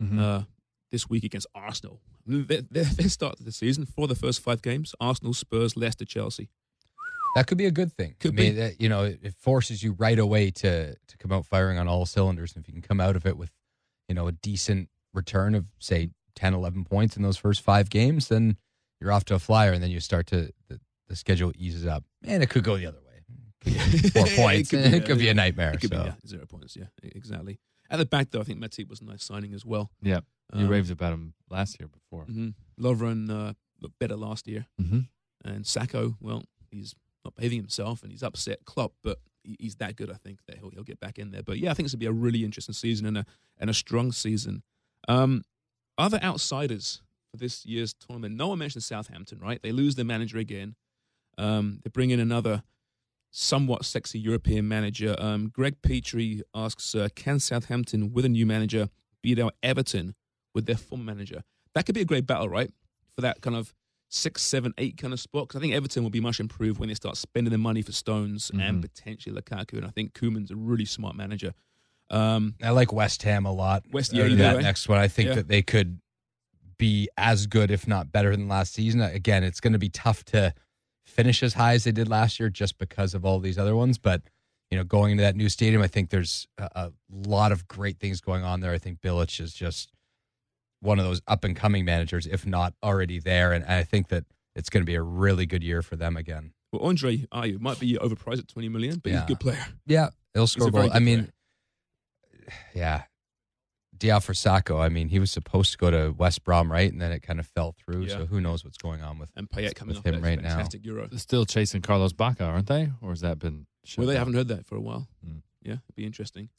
Speaker 1: this week against Arsenal. Their start of the season for the first 5 games: Arsenal, Spurs, Leicester, Chelsea.
Speaker 3: That could be a good thing.
Speaker 1: Could be.
Speaker 3: That, it forces you right away to come out firing on all cylinders. And if you can come out of it with, a decent return of, say, 10, 11 points in those first 5 games, then you're off to a flyer, and then you start the schedule eases up. And it could go the other way. It could get 4 points. It could be a nightmare.
Speaker 1: It could be 0 points, yeah, exactly. At the back, though, I think Matip was a nice signing as well.
Speaker 2: Yeah, you raved about him last year before.
Speaker 1: Lovren looked better last year. And Sacco, well, he's not behaving himself, and he's upset Klopp, but he's that good, I think, that he'll get back in there. But yeah, I think it's going to be a really interesting season and a strong season. Other outsiders for this year's tournament, no one mentioned Southampton, right? They lose their manager again. They bring in another somewhat sexy European manager. Greg Petrie asks, can Southampton, with a new manager, beat out Everton with their former manager? That could be a great battle, right? For that kind of 6, 7, 8 kind of spot. Because I think Everton will be much improved when they start spending the money for Stones and potentially Lukaku. And I think Koeman's a really smart manager.
Speaker 3: I like West Ham a lot.
Speaker 1: That
Speaker 3: next one. I think that they could be as good, if not better, than last season. Again, it's going to be tough to finish as high as they did last year just because of all these other ones. But, going into that new stadium, I think there's a lot of great things going on there. I think Bilic is just one of those up-and-coming managers, if not already there. And I think that it's going to be a really good year for them again.
Speaker 1: Well, Andre Ayew might be overpriced at 20 million, but he's a good player.
Speaker 3: Yeah, he'll score goals. I mean,
Speaker 1: player.
Speaker 3: Diafra Sakho, he was supposed to go to West Brom, right? And then it kind of fell through.
Speaker 1: Yeah.
Speaker 3: So who knows what's going on with
Speaker 1: Payet coming
Speaker 3: with
Speaker 1: off
Speaker 3: him
Speaker 1: that
Speaker 3: right now.
Speaker 1: fantastic Euro.
Speaker 2: They're still chasing Carlos Bacca, aren't they? Or has that been shut
Speaker 1: Well, they
Speaker 2: down?
Speaker 1: haven't heard that for a while. Yeah, it'd be interesting.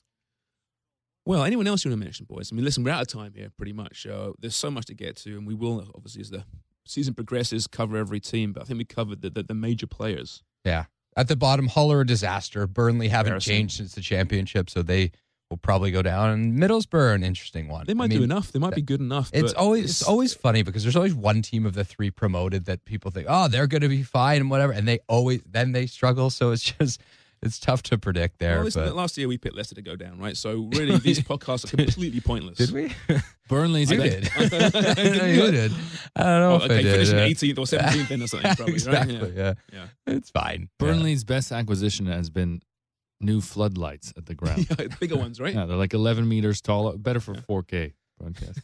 Speaker 1: Well, anyone else you want to mention, boys? Listen, we're out of time here, pretty much. There's so much to get to, and we will, obviously, as the season progresses, cover every team. But I think we covered the major players.
Speaker 3: Yeah. At the bottom, Hull are a disaster. Burnley haven't
Speaker 1: Embarrassing.
Speaker 3: changed since the championship, so they will probably go down. And Middlesbrough, an interesting one.
Speaker 1: They might do enough. They might be good enough.
Speaker 3: It's
Speaker 1: but
Speaker 3: always funny because there's always one team of the 3 promoted that people think, oh, they're going to be fine and whatever, and they struggle. So it's tough to predict there.
Speaker 1: Well, listen,
Speaker 3: but
Speaker 1: last year we picked Leicester to go down, right? So really, these podcasts are completely pointless.
Speaker 3: did we?
Speaker 2: Burnley's
Speaker 3: You did. You did. I don't know if I did.
Speaker 1: Finishing 18th or 17th then or something, probably,
Speaker 3: exactly,
Speaker 1: right?
Speaker 3: yeah. It's fine.
Speaker 2: Burnley's best acquisition has been new floodlights at the ground.
Speaker 1: Yeah, bigger ones, right?
Speaker 2: Yeah, they're like 11 meters tall, better for 4K broadcast.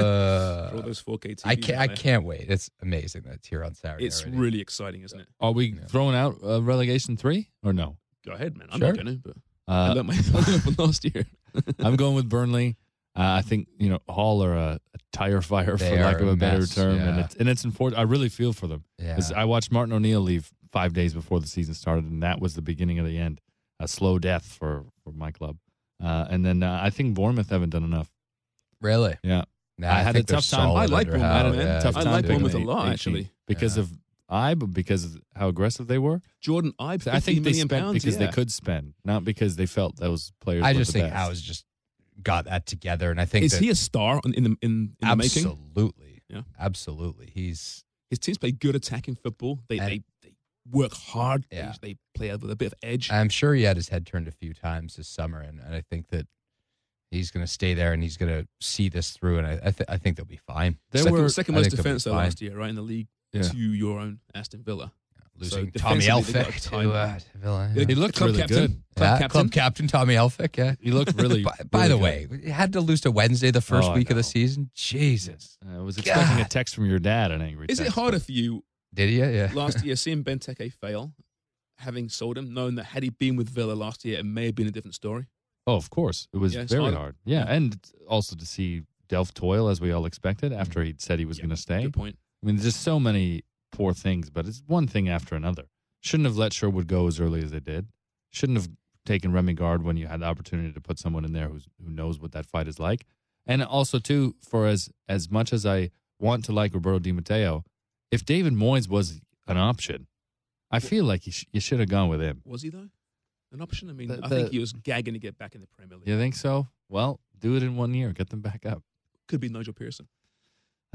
Speaker 1: For all those 4K TVs.
Speaker 3: I can't wait. It's amazing that it's here on Saturday.
Speaker 1: It's
Speaker 3: already.
Speaker 1: really exciting, isn't it?
Speaker 2: Are we throwing out relegation 3 or no?
Speaker 1: Go ahead, man. I'm
Speaker 3: Sure.
Speaker 1: not going to, but I learned from last year.
Speaker 2: I'm going with Burnley. I think Hall are a tire fire,
Speaker 3: They
Speaker 2: for lack
Speaker 3: are
Speaker 2: of
Speaker 3: a
Speaker 2: a better
Speaker 3: mess,
Speaker 2: term,
Speaker 3: yeah.
Speaker 2: and it's unfortunate. I really feel for them.
Speaker 3: Yeah.
Speaker 2: 'Cause I watched Martin O'Neill leave 5 days before the season started, and that was the beginning of the end. A slow death for my club. And then I think Bournemouth haven't done enough.
Speaker 3: Really?
Speaker 2: Yeah.
Speaker 3: Nah,
Speaker 2: I had
Speaker 3: think
Speaker 2: a tough
Speaker 3: they're
Speaker 2: time.
Speaker 3: solid
Speaker 1: I like
Speaker 3: under
Speaker 1: Bournemouth,
Speaker 3: Howe,
Speaker 1: man.
Speaker 3: yeah.
Speaker 1: I like Bournemouth a
Speaker 2: Picking
Speaker 1: lot,
Speaker 2: 18
Speaker 1: actually.
Speaker 2: because of Ibe, because of how aggressive they were.
Speaker 1: Jordan Ibe,
Speaker 2: I think they spent
Speaker 1: £50 million,
Speaker 2: because
Speaker 1: yeah.
Speaker 2: they could spend, not because they felt those players.
Speaker 3: I
Speaker 2: were
Speaker 3: just
Speaker 2: the
Speaker 3: think
Speaker 2: best.
Speaker 3: Howe's just got that together, and I think
Speaker 1: Is
Speaker 3: that
Speaker 1: he a star in the making?
Speaker 3: absolutely,
Speaker 1: Yeah.
Speaker 3: absolutely. He's
Speaker 1: His teams play good attacking football. They work hard.
Speaker 3: Yeah.
Speaker 1: They play with a bit of edge.
Speaker 3: I'm sure he had his head turned a few times this summer, and I think that he's going to stay there and he's going to see this through, and I think they'll be fine.
Speaker 1: Second most
Speaker 3: I think they'll be
Speaker 1: defense though
Speaker 3: fine.
Speaker 1: last year, right, in the league
Speaker 2: Yeah.
Speaker 1: to your own Aston Villa.
Speaker 3: Losing
Speaker 1: So
Speaker 3: Tommy
Speaker 1: defensively, they got
Speaker 3: Elphick
Speaker 1: a
Speaker 3: to
Speaker 1: time.
Speaker 3: Villa.
Speaker 1: Yeah.
Speaker 2: He looked
Speaker 1: Club
Speaker 2: really
Speaker 1: captain.
Speaker 2: good.
Speaker 1: Club captain.
Speaker 3: Club captain Tommy Elphick. Yeah.
Speaker 2: He looked really.
Speaker 3: By
Speaker 2: really
Speaker 3: the
Speaker 2: good.
Speaker 3: way, we had to lose to Wednesday the first
Speaker 2: Oh, I
Speaker 3: week of the
Speaker 2: know.
Speaker 3: season. Jesus,
Speaker 2: I was expecting a
Speaker 3: God.
Speaker 2: text from your dad, an angry
Speaker 1: Is
Speaker 2: text.
Speaker 1: it harder for you
Speaker 3: did he? Yeah.
Speaker 1: last year seeing Benteke fail, having sold him, knowing that had he been with Villa last year, it may have been a different story?
Speaker 2: Oh, of course. It was
Speaker 1: Yeah, it's
Speaker 2: very
Speaker 1: harder.
Speaker 2: hard. Yeah, and also to see Delph toil as we all expected after he'd said he was going to stay.
Speaker 1: Good point.
Speaker 2: I mean, there's just so many poor things, but it's one thing after another. Shouldn't have let Sherwood go as early as they did. Shouldn't have taken Remy Gard when you had the opportunity to put someone in there who knows what that fight is like. And also, too, for as much as I want to like Roberto Di Matteo, if David Moyes was an option, I feel like you should have gone with him.
Speaker 1: Was he though an option? I mean,
Speaker 2: The-
Speaker 1: I think he was gagging to get back in the Premier League.
Speaker 2: You think so? Well, do it in 1 year. Get them back up.
Speaker 1: Could be Nigel Pearson.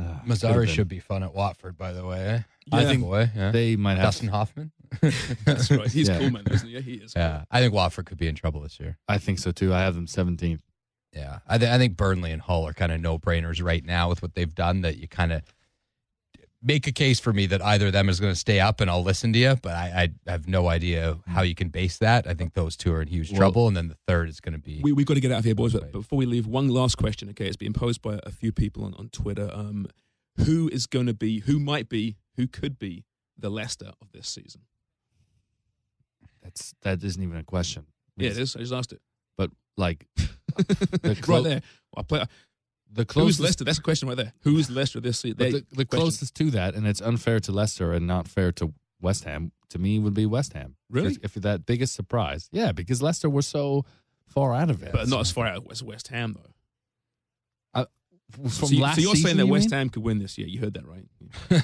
Speaker 3: Mazzari should be fun at Watford, by the way.
Speaker 2: I think they might have
Speaker 3: Dustin Hoffman.
Speaker 1: That's right. He's cool, man, isn't he? Yeah, he is. Cool.
Speaker 3: Yeah, I think Watford could be in trouble this year.
Speaker 2: I think so too. I have them 17th.
Speaker 3: Yeah, I think Burnley and Hull are kind of no-brainers right now with what they've done, that you kind of make a case for me that either of them is going to stay up and I'll listen to you, but I have no idea how you can base that. I think those two are in huge trouble, and then the third is going to be...
Speaker 1: We've got to get out of here, boys, but before we leave, one last question, okay? It's been posed by a few people on Twitter. Who could be the Leicester of this season?
Speaker 2: That isn't even a question.
Speaker 1: Yeah, it is. I just asked it.
Speaker 2: But, like...
Speaker 1: right there. Who's Leicester? That's a question right there. Who's Leicester this season?
Speaker 2: The closest to that, and it's unfair to Leicester and not fair to West Ham, to me, would be West Ham.
Speaker 1: Really?
Speaker 2: If that biggest surprise. Yeah, because Leicester were so far out of it.
Speaker 1: But not as far out as West Ham, though.
Speaker 2: So
Speaker 1: you're saying that West Ham could win this year. You heard that right.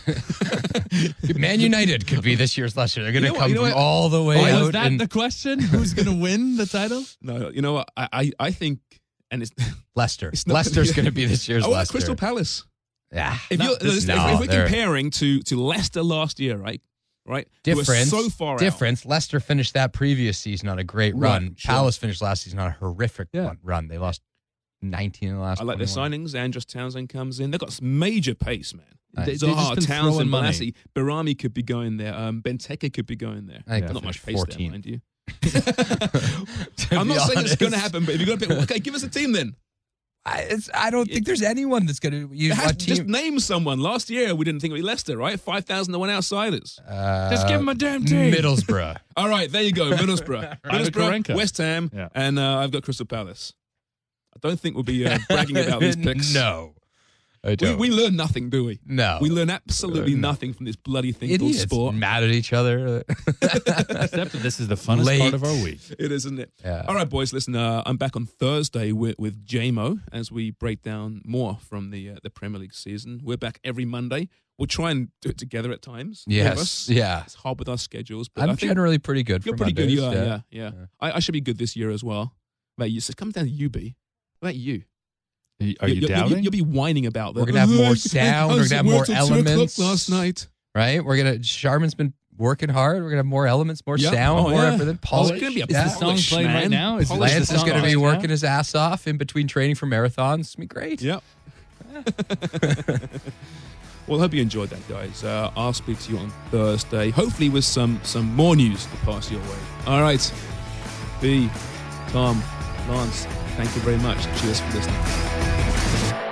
Speaker 3: Man United could be this year's Leicester. They're going to come from all the way out.
Speaker 2: Was that the question? Who's going to win the title?
Speaker 1: No, you know what? I think, and it's
Speaker 3: Leicester. Leicester's going to be this year's Leicester.
Speaker 1: Crystal Palace.
Speaker 3: Yeah.
Speaker 1: If we're comparing to Leicester last year, right?
Speaker 3: Difference.
Speaker 1: So far
Speaker 3: difference. Leicester finished that previous season on a great run. Sure. Palace finished last season on a horrific run. They lost 19 in the last.
Speaker 1: I like
Speaker 3: 21.
Speaker 1: their signings. Andros Townsend comes in. They've got some major pace, man.
Speaker 2: Zaha,
Speaker 1: Townsend, Balassi, Barami could be going there. Benteke could be going there. Not much pace 14th. There, mind you. I'm not saying it's going to happen, but if you're going to pick, okay, give us a team then.
Speaker 3: I don't think there's anyone that's going to use a team.
Speaker 1: Just name someone. Last year, we didn't think it would be Leicester, right? 5,000 to 1 outsiders.
Speaker 2: Just give them a damn team.
Speaker 3: Middlesbrough.
Speaker 1: All right, there you go. Middlesbrough, West Ham, and I've got Crystal Palace. I don't think we'll be bragging about these picks.
Speaker 3: No. I don't.
Speaker 1: We learn nothing, do we?
Speaker 3: No.
Speaker 1: We learn absolutely nothing from this bloody thing called sport.
Speaker 3: Mad at each other.
Speaker 2: Except that this is the funnest part of our week.
Speaker 1: It is, isn't it?
Speaker 3: Yeah.
Speaker 1: All right, boys, listen, I'm back on Thursday with JMO as we break down more from the Premier League season. We're back every Monday. We'll try and do it together at times.
Speaker 3: Yes. Yeah.
Speaker 1: It's hard with our schedules. But
Speaker 3: I'm generally pretty good for
Speaker 1: You're pretty
Speaker 3: Mondays.
Speaker 1: good. Yeah. I should be good this year as well. Mate, you said, come down to you, B. What about you?
Speaker 2: Are you doubting?
Speaker 1: You'll be whining about that.
Speaker 3: We're gonna have more sound. We're gonna have more elements.
Speaker 1: Last night,
Speaker 3: right? Sharman's been working hard. We're gonna have more elements, more sound, more everything. Polish.
Speaker 1: It's gonna be
Speaker 2: the song playing right now?
Speaker 3: Lance is gonna be working his ass off in between training for marathons. It's gonna be great.
Speaker 1: Yep. Well, I hope you enjoyed that, guys. I'll speak to you on Thursday, hopefully with some more news to pass your way. All right, B, Tom, Lance, thank you very much. Cheers for listening.